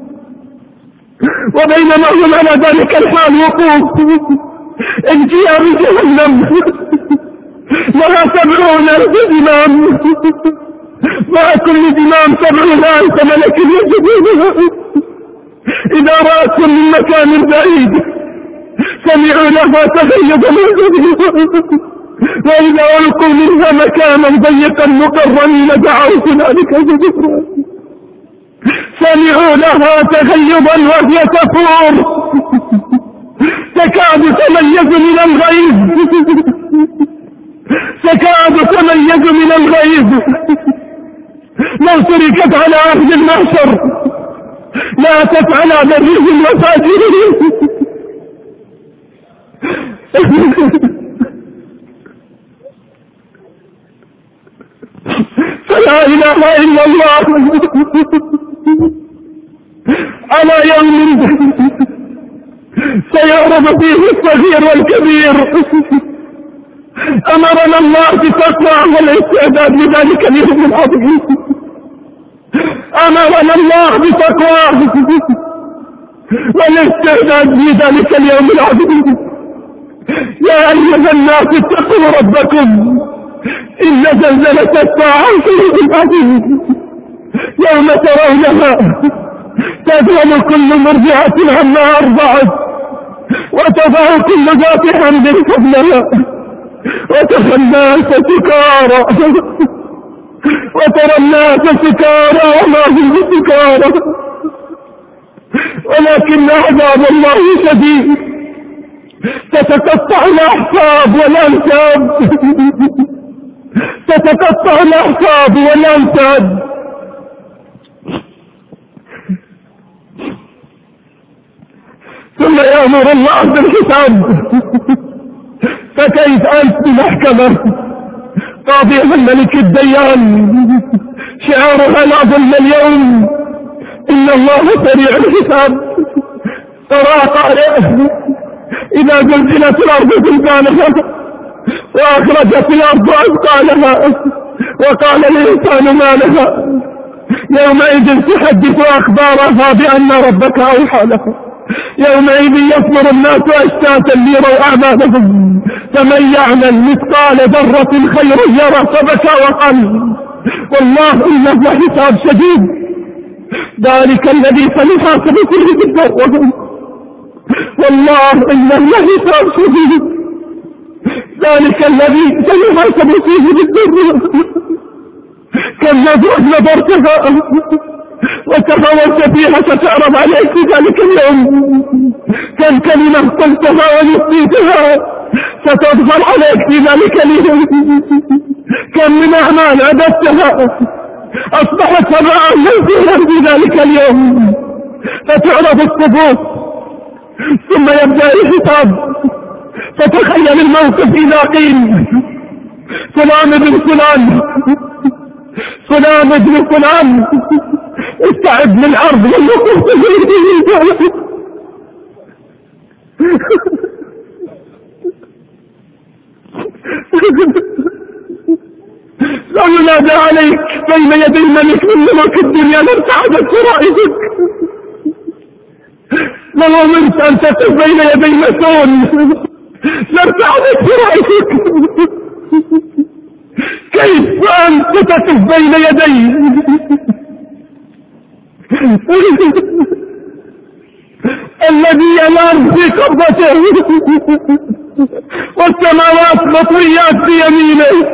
Speaker 1: وبينما هم على ذلك الحال وقوف انجيا بجهنم لها 70,000 زمام، مع كل زمام 70,000 ملك يسجدونها، إذا رأتهم من مكان بعيد سمعوا لها تغيظا وإذا ألقوا منها مكانا ضيقا مقرنين دعوا هنالك ثبورا، سمعوا لها تغيظا وهي تفور تكاد تميز من الغيظ، تكاد تميز من الغيظ، لو تركت على أهل المحشر لا تفعل برهم وفاجرهم. فلا إله إلا الله على يوم سيعرض فيه الصغير والكبير. أمرنا الله بتقوى والاستعداد لذلك اليوم العظيم، أمرنا الله بتقوى والاستعداد لذلك اليوم العظيم. يا أيها الناس اتقوا ربكم إن زلزلة الساعة شيء عظيم، يوم ترونها تذهل كل مرضعة عما أرضعت وتضع كل ذات حمد حملها وترى الناس سكارى وترى الناس سكارى وما هم سكارى ولكن عذاب الله شديد، تتقطع الأحساب والأنساب، تتقطع الأحساب والأنساب. ثم يأمر الله بالحساب، فكيف أنت بمحكمة قاضي الملك الديان شعارها العظم اليوم إن الله سريع الحساب. ترى قارئ إذا زلزلت الأرض زلزالها وأخرجت الأرض أثقالها وقال الإنسان ما لها يومئذ تحدث أخبارها بأن ربك أوحى لها، يومئذ يصبر الناس أشتاتا ليروا أعمالهم، فمن يعمل مثقال ذرة خيرا يرى فبكى وقل والله إنه حساب شديد. ذلك الذي سنحاسب فيه بالذرة والله إنه حساب شديد، ذلك الذي سنحاسب فيه بالذرة. كم نظرتها وتفاوت فيها ستعرض عليك ذلك اليوم، كم كلمة قلتها ونسيتها ستظهر عليك في ذلك اليوم، كم من أعمال عبدتها أصبحت سبعا منزلا في ذلك اليوم، فتعرض الصفوف ثم يبدأ الحساب. فتخيل الموقف إذا قيل فلان ابن فلان فلان ابن فلان استعد للعرض والوقوف لو ينادى عليك بين يدي الملك من ملوك الدنيا لارتعدت فرائضك، لو امرت ان تقف بين يدي مسؤول لارتعدت فرائضك. كيف أنت تقف بين يدي الذي الأرض في قبضته والسماوات مطويات بيمينه،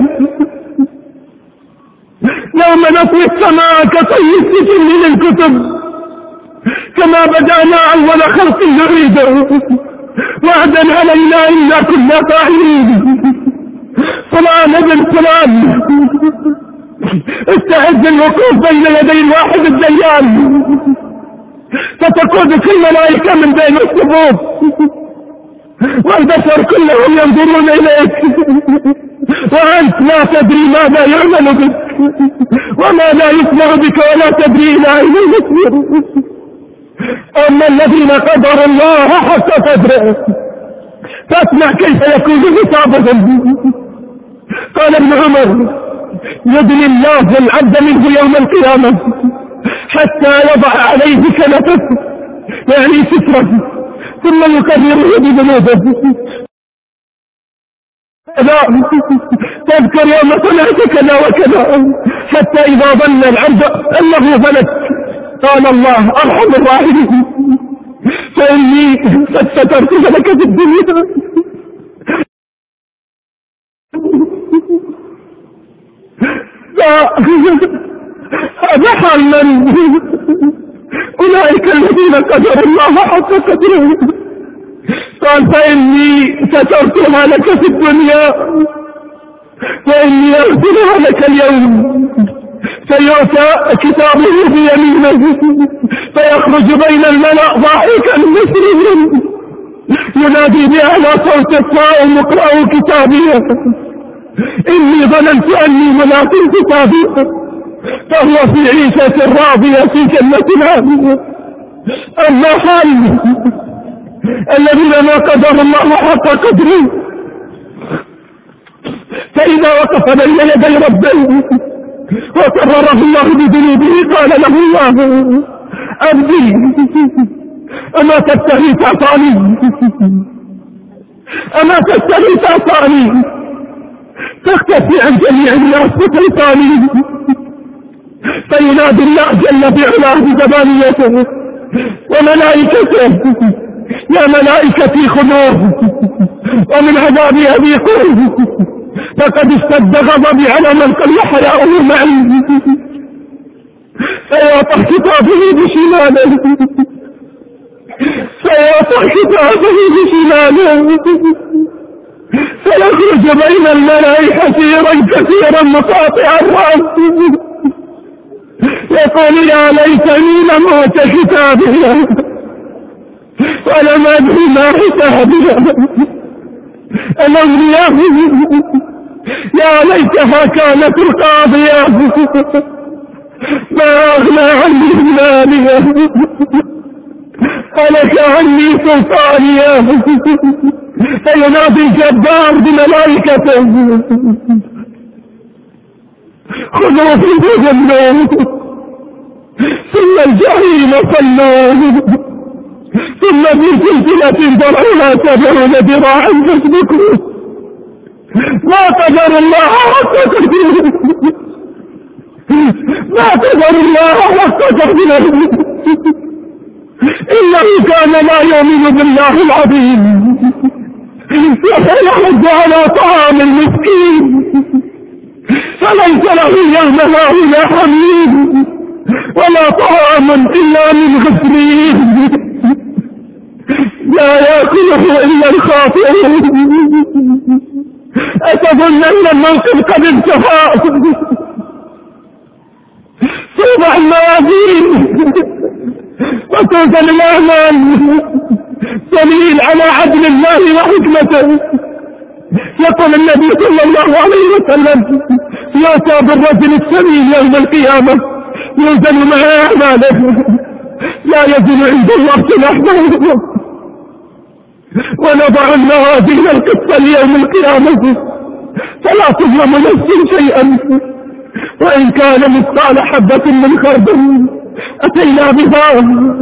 Speaker 1: يوم نطوي السماء كطي السجل للكتب كما بدأنا أول خلق نعيده وعدا علينا إنا كنا فاعلين. فلان ابن فلان استعد للوقوف بين يدي الواحد الديان، فتقود كل ملائكة من بين الصفوف والبشر كلهم ينظرون إليك وأنت لا تدري ماذا يعمل بك وما لا يسمع بك ولا تدري إلى أين يسمع. أما الذين قدروا الله حق قدره فاسمع كيف يكون حسابهم. قال ابن عمر: يدني الله العبد منه يوم القيامة حتى يضع عليه كنفه يعني ستره ثم يكرره بذنوبه. تذكر يوم صنعت كذا وكذا حتى إذا ظن العبد أنه هلك قال الله: أرحم الراحمين فإني قد سترت لك في الدنيا. هذا حال من أولئك الذين قدروا الله حق قدره. قال: فإني سترتها لك في الدنيا وإني أغفرها لك اليوم. فيؤتى كتابه بيمينه فيخرج بين الملأ ضاحكا مسرورا ينادي بأعلى صوت: الصائم اقرأوا كتابي إني ظننت أني ملاق كتابي. فهو في عيشة راضية في جنة عالية. أما حال الذين ما قدروا الله حق قدره فإذا وقف بين يدي ربه وقرره الله بذنوبه قال له الله: أبدي أما تستحي تعطاني أما تستحي تعطاني تختفي عن جميع الناس وتلقاني. فينادي الله جل بعلاه بزبانيته وملائكته: يا ملائكتي خذوه ومن عذابي أذيقوه فقد اشتد غضبي على من قل حياؤه معي. فيعطى كتابه بشماله فيخرج بين الملائكة حسيرا كثيرا مقاطع الرأس يقول: يا ليتني لم أوت كتابي ولم أدري ما حسابي الأولياء يا ليتها كانت القاضية ما أغنى عني مالية هلك عني سلطانية. فينادي الجبار بملائكته: خذوا في جهنم ثم الجحيم صلوه ثم في سلسلة ذرعها 70 ذراعا فاسلكوه. ما قدر الله حق قدره ما قدر الله حق قدره إنه كان لا يؤمن بالله العظيم فيحض على طعام المسكين فليس له اليوم هاهنا حميم ولا طعام إلا من غسلين لا يأكله إلا الخاطئون. أتظن أن الموقف قد انتهى؟ توضع الموازين وتوزن الأعمال دليل على عدل الله وحكمته. يقول النبي صلى الله عليه وسلم: يؤتى بالرجل السمين يوم القيامة يوزن مع أعماله لا يزن عند الله لحظة ونضع الموازين القسط ليوم القيامة فلا تظلم نفس شيئا وإن كان مثقال حبة من خردل أتينا بها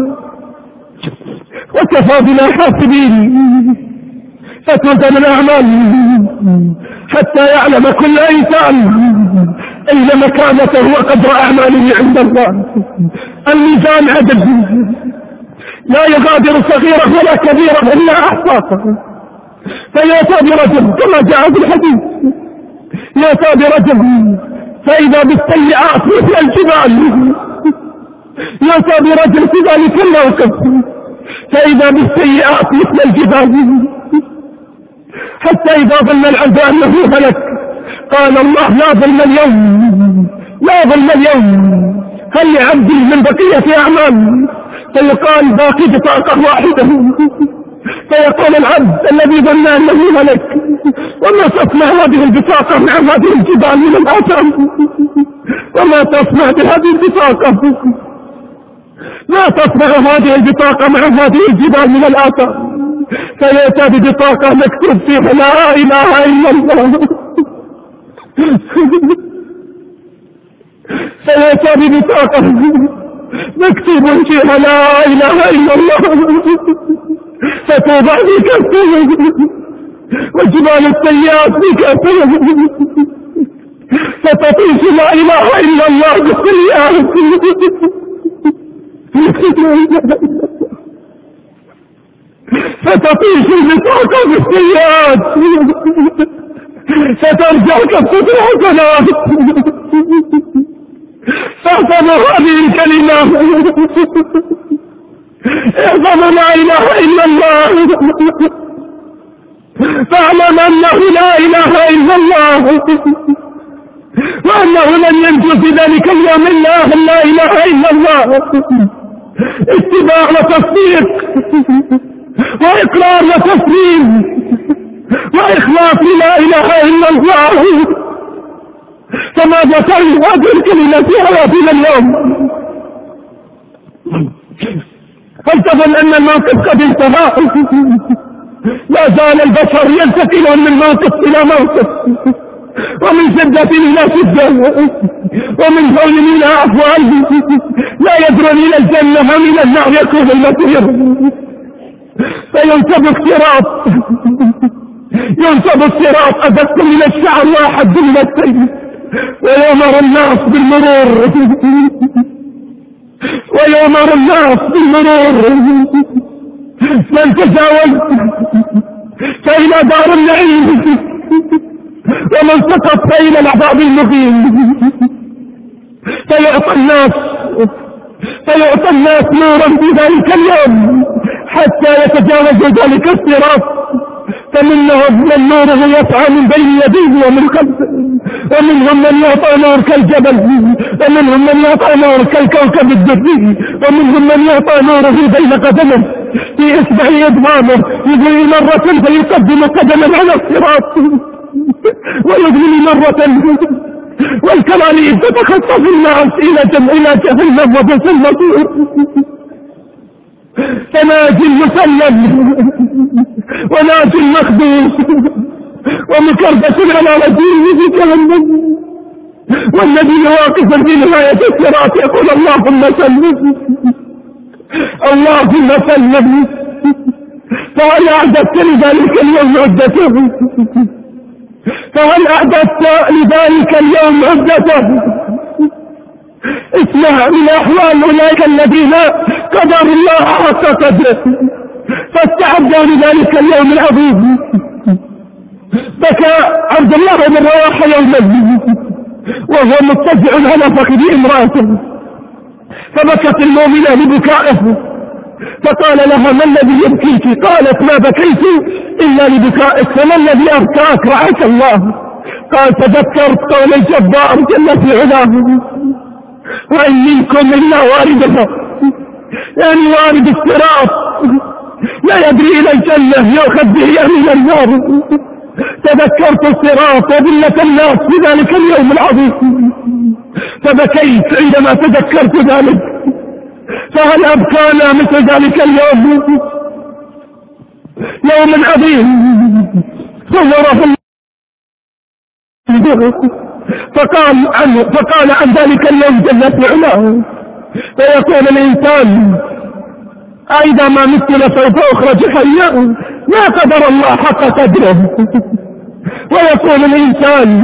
Speaker 1: وكفى بنا حاسبين. فتوزن الأعمال حتى يعلم كل إنسان أين مكانته وقدر أعماله عند الله. الميزان عدل لا يغادر صغيرة ولا كبيرة إلا أحصاها. فيأتى برجل كما جاء في الحديث يأتى برجل فإذا بالسيئات مثل الجبال يأتى برجل في ذلك الموقف فإذا بالسيئات مثل الجبال حتى إذا ظن العبد أنه هلك قال الله: لا ظلم اليوم لا ظلم اليوم هل لعبدي من بقية أعمال؟ فيقال: باقي بطاقة واحدة فيقول العبد الذي ظن أنه ملك: وما تصنع هذه البطاقة مع هذه الجبال من الآثام؟ وما تصنع بهذه البطاقة؟ ما تصنع هذه البطاقة مع هذه الجبال من الآثام؟ فيأتى ببطاقة مكتوب فيها لا إله إلا الله. فيأتى ببطاقة مكتوب فيها لا إله إلا الله، فتوضع بكفه وجبال السيئات بكفه، فتطيش لا إله إلا الله بالسيئات. فتطيش البطاقة بالسيئات، فترجع كفة الحسنات. فاحفظوا هذه الكلمة، احفظوا لا إله إلا الله، فاعلم أنه لا إله إلا الله، وأنه لن ينجو في ذلك اليوم إلا أهل لا إله إلا الله. اتباع وتصديق وإقرار وتسليم وإخلاص لا إله إلا الله. فماذا تعني هذه الكلمة في حياتنا اليوم؟ هل تظن أن الموقف قد انتهى؟ لا زال البشر ينتقلون من موقف إلى موقف، ومن شدة إلى شدة، ومن حول إلى أحوال، لا يدرون إلى الجنة أم إلى النار يكون المسير. فينسب الصراط، ينسب الصراط أدق من الشعر واحد من السيف، ويؤمر الناس بالمرور، ويؤمر الناس بالمرور. من تجاوز فإلى دار النعيم، ومن سقط فإلى العذاب المهين. فيعطى الناس نورا في ذلك اليوم حتى يتجاوزوا ذلك الصراط. فمنهم من نوره يسعى من بين يديه ومن خلفه، ومنهم من يعطى نور كالجبل، ومنهم من يعطى نور كالكوكب الدري، ومنهم من يعطى نوره بين قدمه في إصبع إبهامه، يجري مرة فيقدم قدما على الصراط ويجري مرة، والكراليس تتخطف الناس إلى جهنم وبئس المصير. فناج مسلم وناج مخدوش ومكربة على وجهه في جهنم، والذي واقفا في نهاية الصراط يقول اللهم سلم اللهم سلم. فهل أعددت لذلك اليوم عدته؟ فهل أعددت لذلك اليوم عدته؟ اسمع من أحوال أولئك الذين قدروا الله حق قدره فاستعدوا لذلك اليوم العظيم. بكى عبد الله بن رواحة يوما وهو مضطجع على فخذ امرأته، فبكت المؤمنة لبكائه، فقال لها ما الذي يبكيك؟ قالت ما بكيت إلا لبكائك، فما الذي أبكاك رعاك الله؟ قال تذكرت قول الجبار جل في علاه وإن منكم إلا واردها، يعني وارد الصراط لا يدري إلى الجنة يؤخذ به إلى النار. تذكرت الصراط وذلة الناس في ذلك اليوم العظيم فبكيت عندما تذكرت ذلك. فهل أبكانا مثل ذلك اليوم؟ يوم عظيم صوره فقال عن ذلك اليوم جل علاه فيقول الإنسان أيضا ما مت لسوف أخرج حيا، ما قدر الله حق قدره. ويقول الإنسان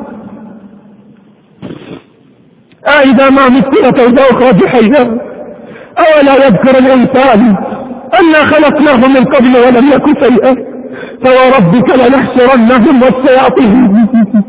Speaker 1: أيضا ما مت لسوف أخرج حيا، أولا يذكر الإنسان أنا خلقناه من قبل ولم يك شيئا. فوربك لنحشرنهم والشياطين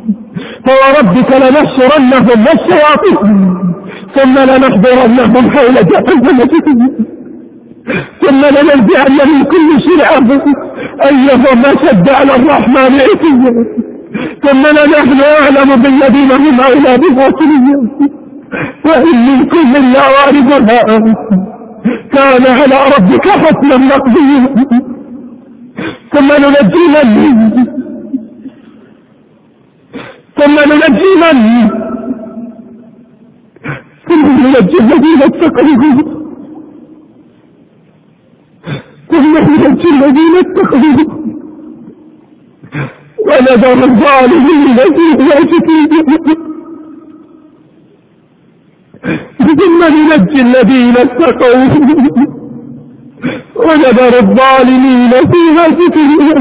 Speaker 1: ثم لنحضرنهم حول جهنم ثم لننزعن من كل شيعة أيهم أشد على الرحمن عتيا ثم لنحن أعلم بالذين هم أولى بها سبيلا وإن منكم إلا واردها كان على ربك حتما مقضيا. ثم ننجي الذين اتقوا ونذر الظالمين فيها جثيا. ثم ننجي الذين اتقوا ونذر الظالمين فيها جثيا.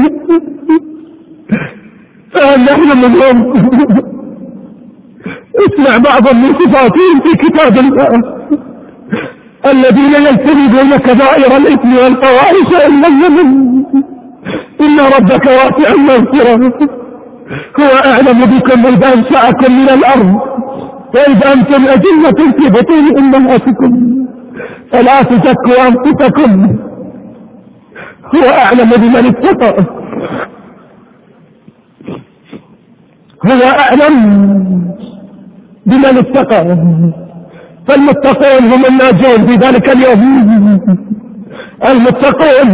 Speaker 1: فهل نحن منهم؟ اسمع بعضا من صفاتهم في كتاب الله: الذين يجتنبون كبائر الاثم والفواحش الا اللمم ان ربك واسع المغفرة هو اعلم بكم اذ انشاكم من الارض واذ انتم اجنة في بطون امهاتكم فلا تزكوا انفسكم هو اعلم بمن اتقى هو اعلم بمن اتقى. فالمتقون هم الناجون في ذلك اليوم. المتقون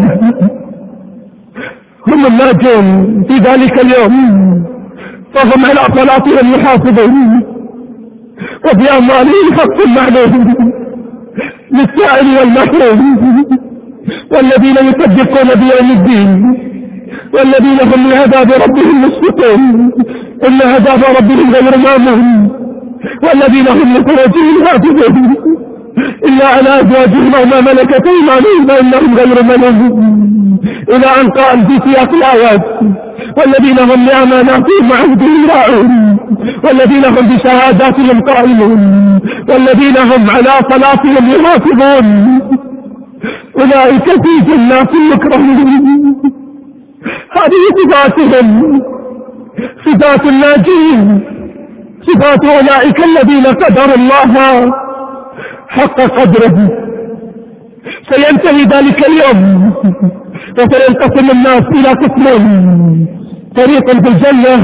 Speaker 1: هم الناجون في ذلك اليوم، فهم على صلاتهم يحافظون وفي أموالهم حق معلوم للسائل والمحروم والذين يصدقون بيوم الدين والذين هم لعذاب ربهم مشفقون إن عذاب ربهم غير مامون والذين هم لفروجهم حافظون إلا على أزواجهم أو ما ملكت أيمانهم فإنهم غير ملومون إلى أن قال في سياق الآيات: والذين هم لأماناتهم وعهدهم راعون والذين هم بشهاداتهم قائمون والذين هم على صلاتهم يحافظون أولئك في جنات مكرمون. هذه صفاتهم، صفات الناجين، صفات أولئك الذين قدروا الله حق قدره. سينتهي ذلك اليوم وسينقسم الناس إلى قسمين: فريق في الجنة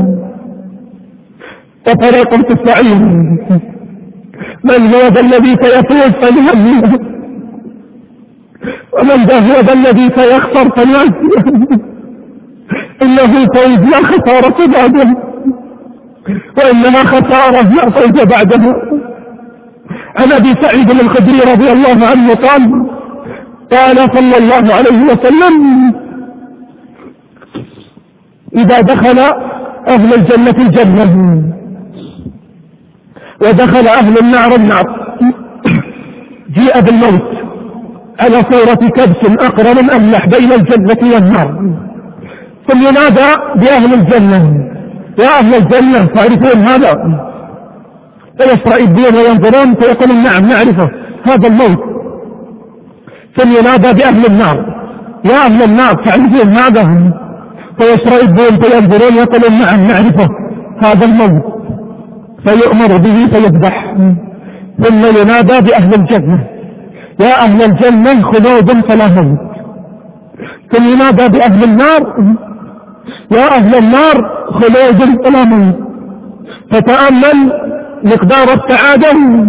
Speaker 1: وفريق في السعير. من هو ذا الذي سيفوز فليهنئه ومن ذا هو ذا الذي سيخسر فليعزيه إنه فوز لا خسارة بعده وإنما خسارة لا فوز بعدها. عن أبي سعيد الخدري رضي الله عنه قال صلى الله عليه وسلم: إذا دخل أهل الجنة الجنة ودخل أهل النار النار جيء بالموت على صورة كبش أقرن أملح بين الجنة والنار، ثم ينادى بأهل الجنة: يا أهل الجنة تعرفون هذا؟ فيسترئبون وينظرون فيقولون: نعم نعرفه، هذا الموت. ثم ينادى بأهل النار: يا أهل النار تعرفون هذا؟ فيسترئبون فينظرون ويقولون: نعم نعرفه، هذا الموت. فيؤمر به فيذبح. ثم ينادى بأهل الجنة: يا أهل الجنة خلود فلا موت. ثم ينادى بأهل النار: يا أهل النار خلود فلا موت. فتأمل مقدار السعادة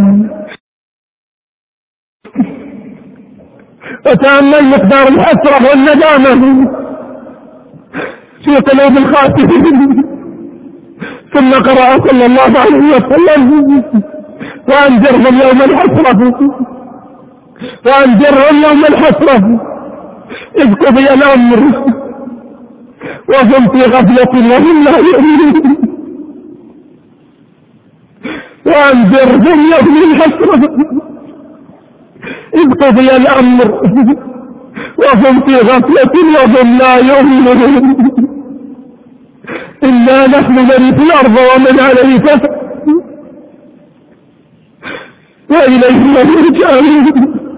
Speaker 1: وتأمل مقدار الحسرة والندامة في قلوب الخاسرين. ثم قرأ صلى الله عليه وسلم: وأنذرهم يوم الحسرة إذ قضي الأمر وهم في غفلة وهم لا يؤمنون. وأنذرهم يوم الحسرة إذ قضي الأمر وهم في غفلة وهم لا يؤمنون. إنا نحن نرث الأرض ومن عليها وإليه يرجعون.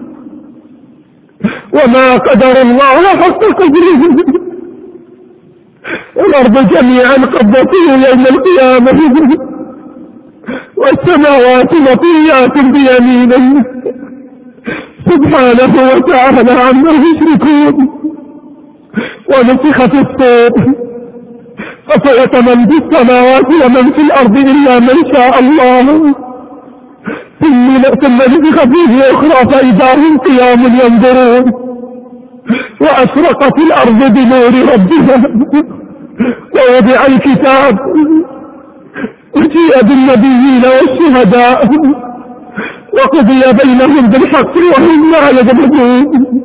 Speaker 1: وما قدر الله حق قدره والأرض جميعا قبضته يوم القيامة والسماوات مطويات بيمينه سبحانه وتعالى عما يشركون. ونفخ في الصور فصعق من في السماوات ومن في الأرض إلا من شاء الله ثم نفخ فيه أخرى فإذا هم قيام ينظرون. وأشرقت الأرض بنور ربها ووضع الكتاب وجيء بالنبيين والشهداء وقضي بينهم بالحق وهم لا يظلمون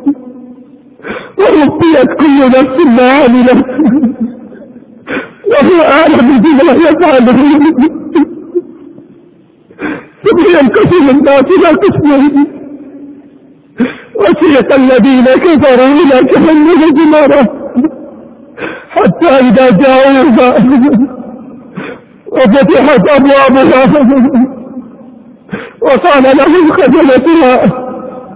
Speaker 1: ووفيت كل نفس ما عملت وهو أعلم بما يفعلون. ثم ينقسم الناس إلى قسمين وسيق الذين كفروا إلى جهنم زمرا حتى إذا جاءوها وفتحت أبوابها وقال لهم خزنتها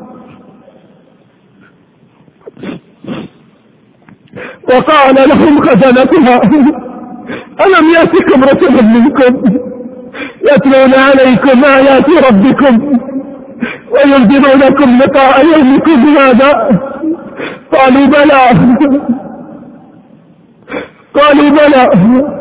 Speaker 1: ألم يأتكم رسل منكم يتلون عليكم آيات ربكم وينذرونكم لقاء يومكم هذا؟ قالوا بلى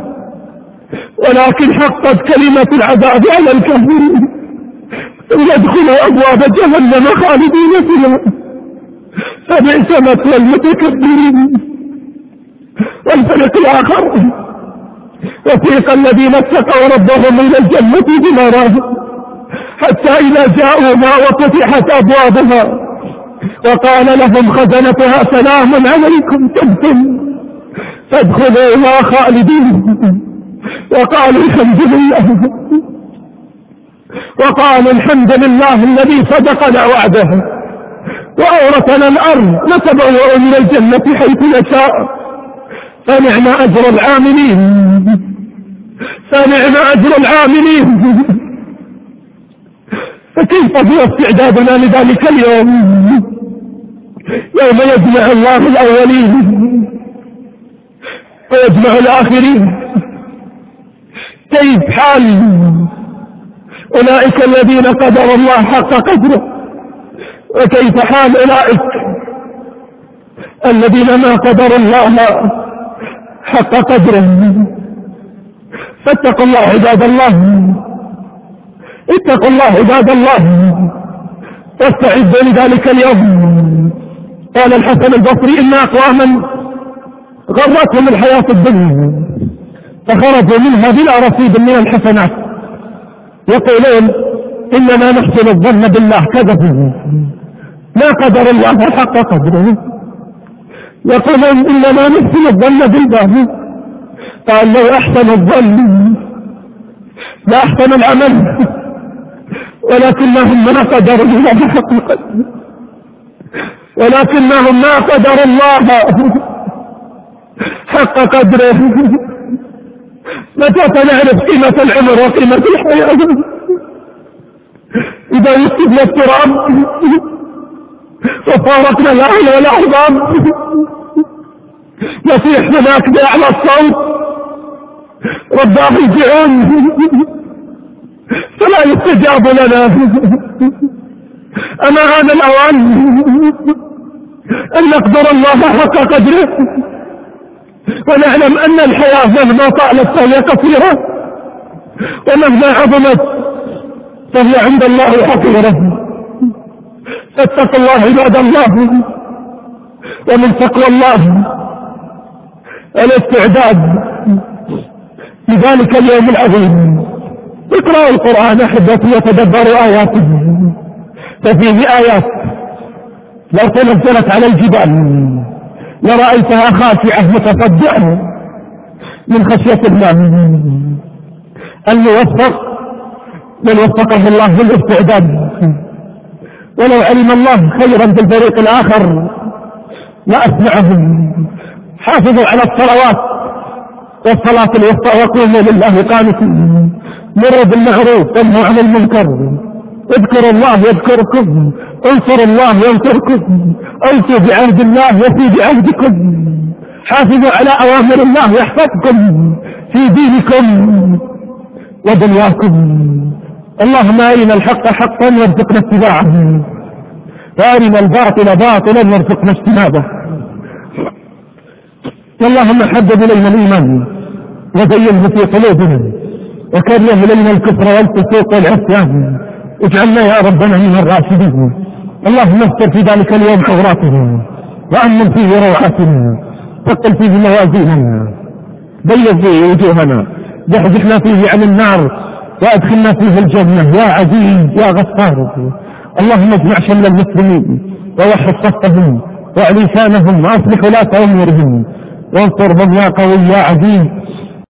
Speaker 1: ولكن حقت كلمة العذاب على الكافرين يدخلوا أبواب جهنم خالدين فيها فبئس مثوى المتكبرين. والفريق الآخر وسيق الذين اتقوا ربهم إلى الجنة زمرا حتى إذا جاءوها وفتحت أبوابها وقال لهم خزنتها سلام عليكم طبتم فادخلوها خالدين وقالوا الحمد لله الذي صدقنا وعده وأورثنا الأرض نتبوأ من الجنة حيث نشاء فنعم أجر العاملين. فكيف هو استعدادنا لذلك اليوم يوم يجمع الله الأولين ويجمع الآخرين؟ كيف حال أولئك الذين قدروا الله حق قدره وكيف حال أولئك الذين ما قدروا الله حق قدره؟ فاتقوا الله عباد الله، اتقوا الله عباد الله واستعدوا لذلك اليوم. قال الحسن البصري إن أقواما غرتهم الحياة الدنيا فخرجوا منها بلا رصيد من الحسنات يقولون إننا نحسن الظن بالله كذبوا ما قدر الله حق قدره. يقولون إننا نحسن الظن بالله. قال لو أحسن الظن لا أحسن العمل ولكنهم ما قدروا الله حق قدره، ولكنهم ما قدروا الله حق قدره. متى سنعرف قيمة العمر وقيمة الحياة؟ إذا يكتبنا التراب وفارقنا الأهل والأحباب يصيح هناك بأعلى الصوت رباه الجعون فلا يستجاب لنا. أما هذا الأوان أن نقدر الله حق قدره ونعلم أن الحياة مهما طالت فهي قصيرة ومهما عظمت فهي عند الله حقيرة. فاتقوا الله عباد الله، ومن تقوى الله الاستعداد لذلك اليوم العظيم. اقرأوا القرآن أحبتي وتدبروا آياته، ففيه آيات لو تنزلت على الجبال لرأيتها خاشعة متصدعة من خشية الله. الموفق من وفقه الله بالاستعداد، ولو علم الله خيرا بالفريق الآخر لأسمعهم. حافظوا على الصلوات والصلاة الوسطى وقوموا لله قانتين، مروا بالمعروف وانهوا عن المنكر، اذكروا الله يذكركم، انصروا الله ينصركم، اوفوا بعهد الله يفي بعهدكم، حافظوا على اوامر الله يحفظكم في دينكم ودنياكم. اللهم ارنا الحق حقا وارزقنا اتباعه وارنا الباطل باطلا وارزقنا اجتنابه. اللهم حبب الينا الايمان وزينه في قلوبنا وكره الينا الكفر والفسوق والعصيان، اجعلنا يا ربنا من الراشدين. اللهم استر في ذلك اليوم عوراتهم وأمن فيه روعتنا، ثقل فيه موازيننا، بيض فيه وجوهنا، زحزحنا فيه عن النار، وأدخلنا فيه الجنة يا عزيز يا غفار. اللهم اجمع شمل المسلمين ووحد صفهم وأعلي شانهم وأصلح ولاة أمورهم وانصرهم يا قوي يا عزيز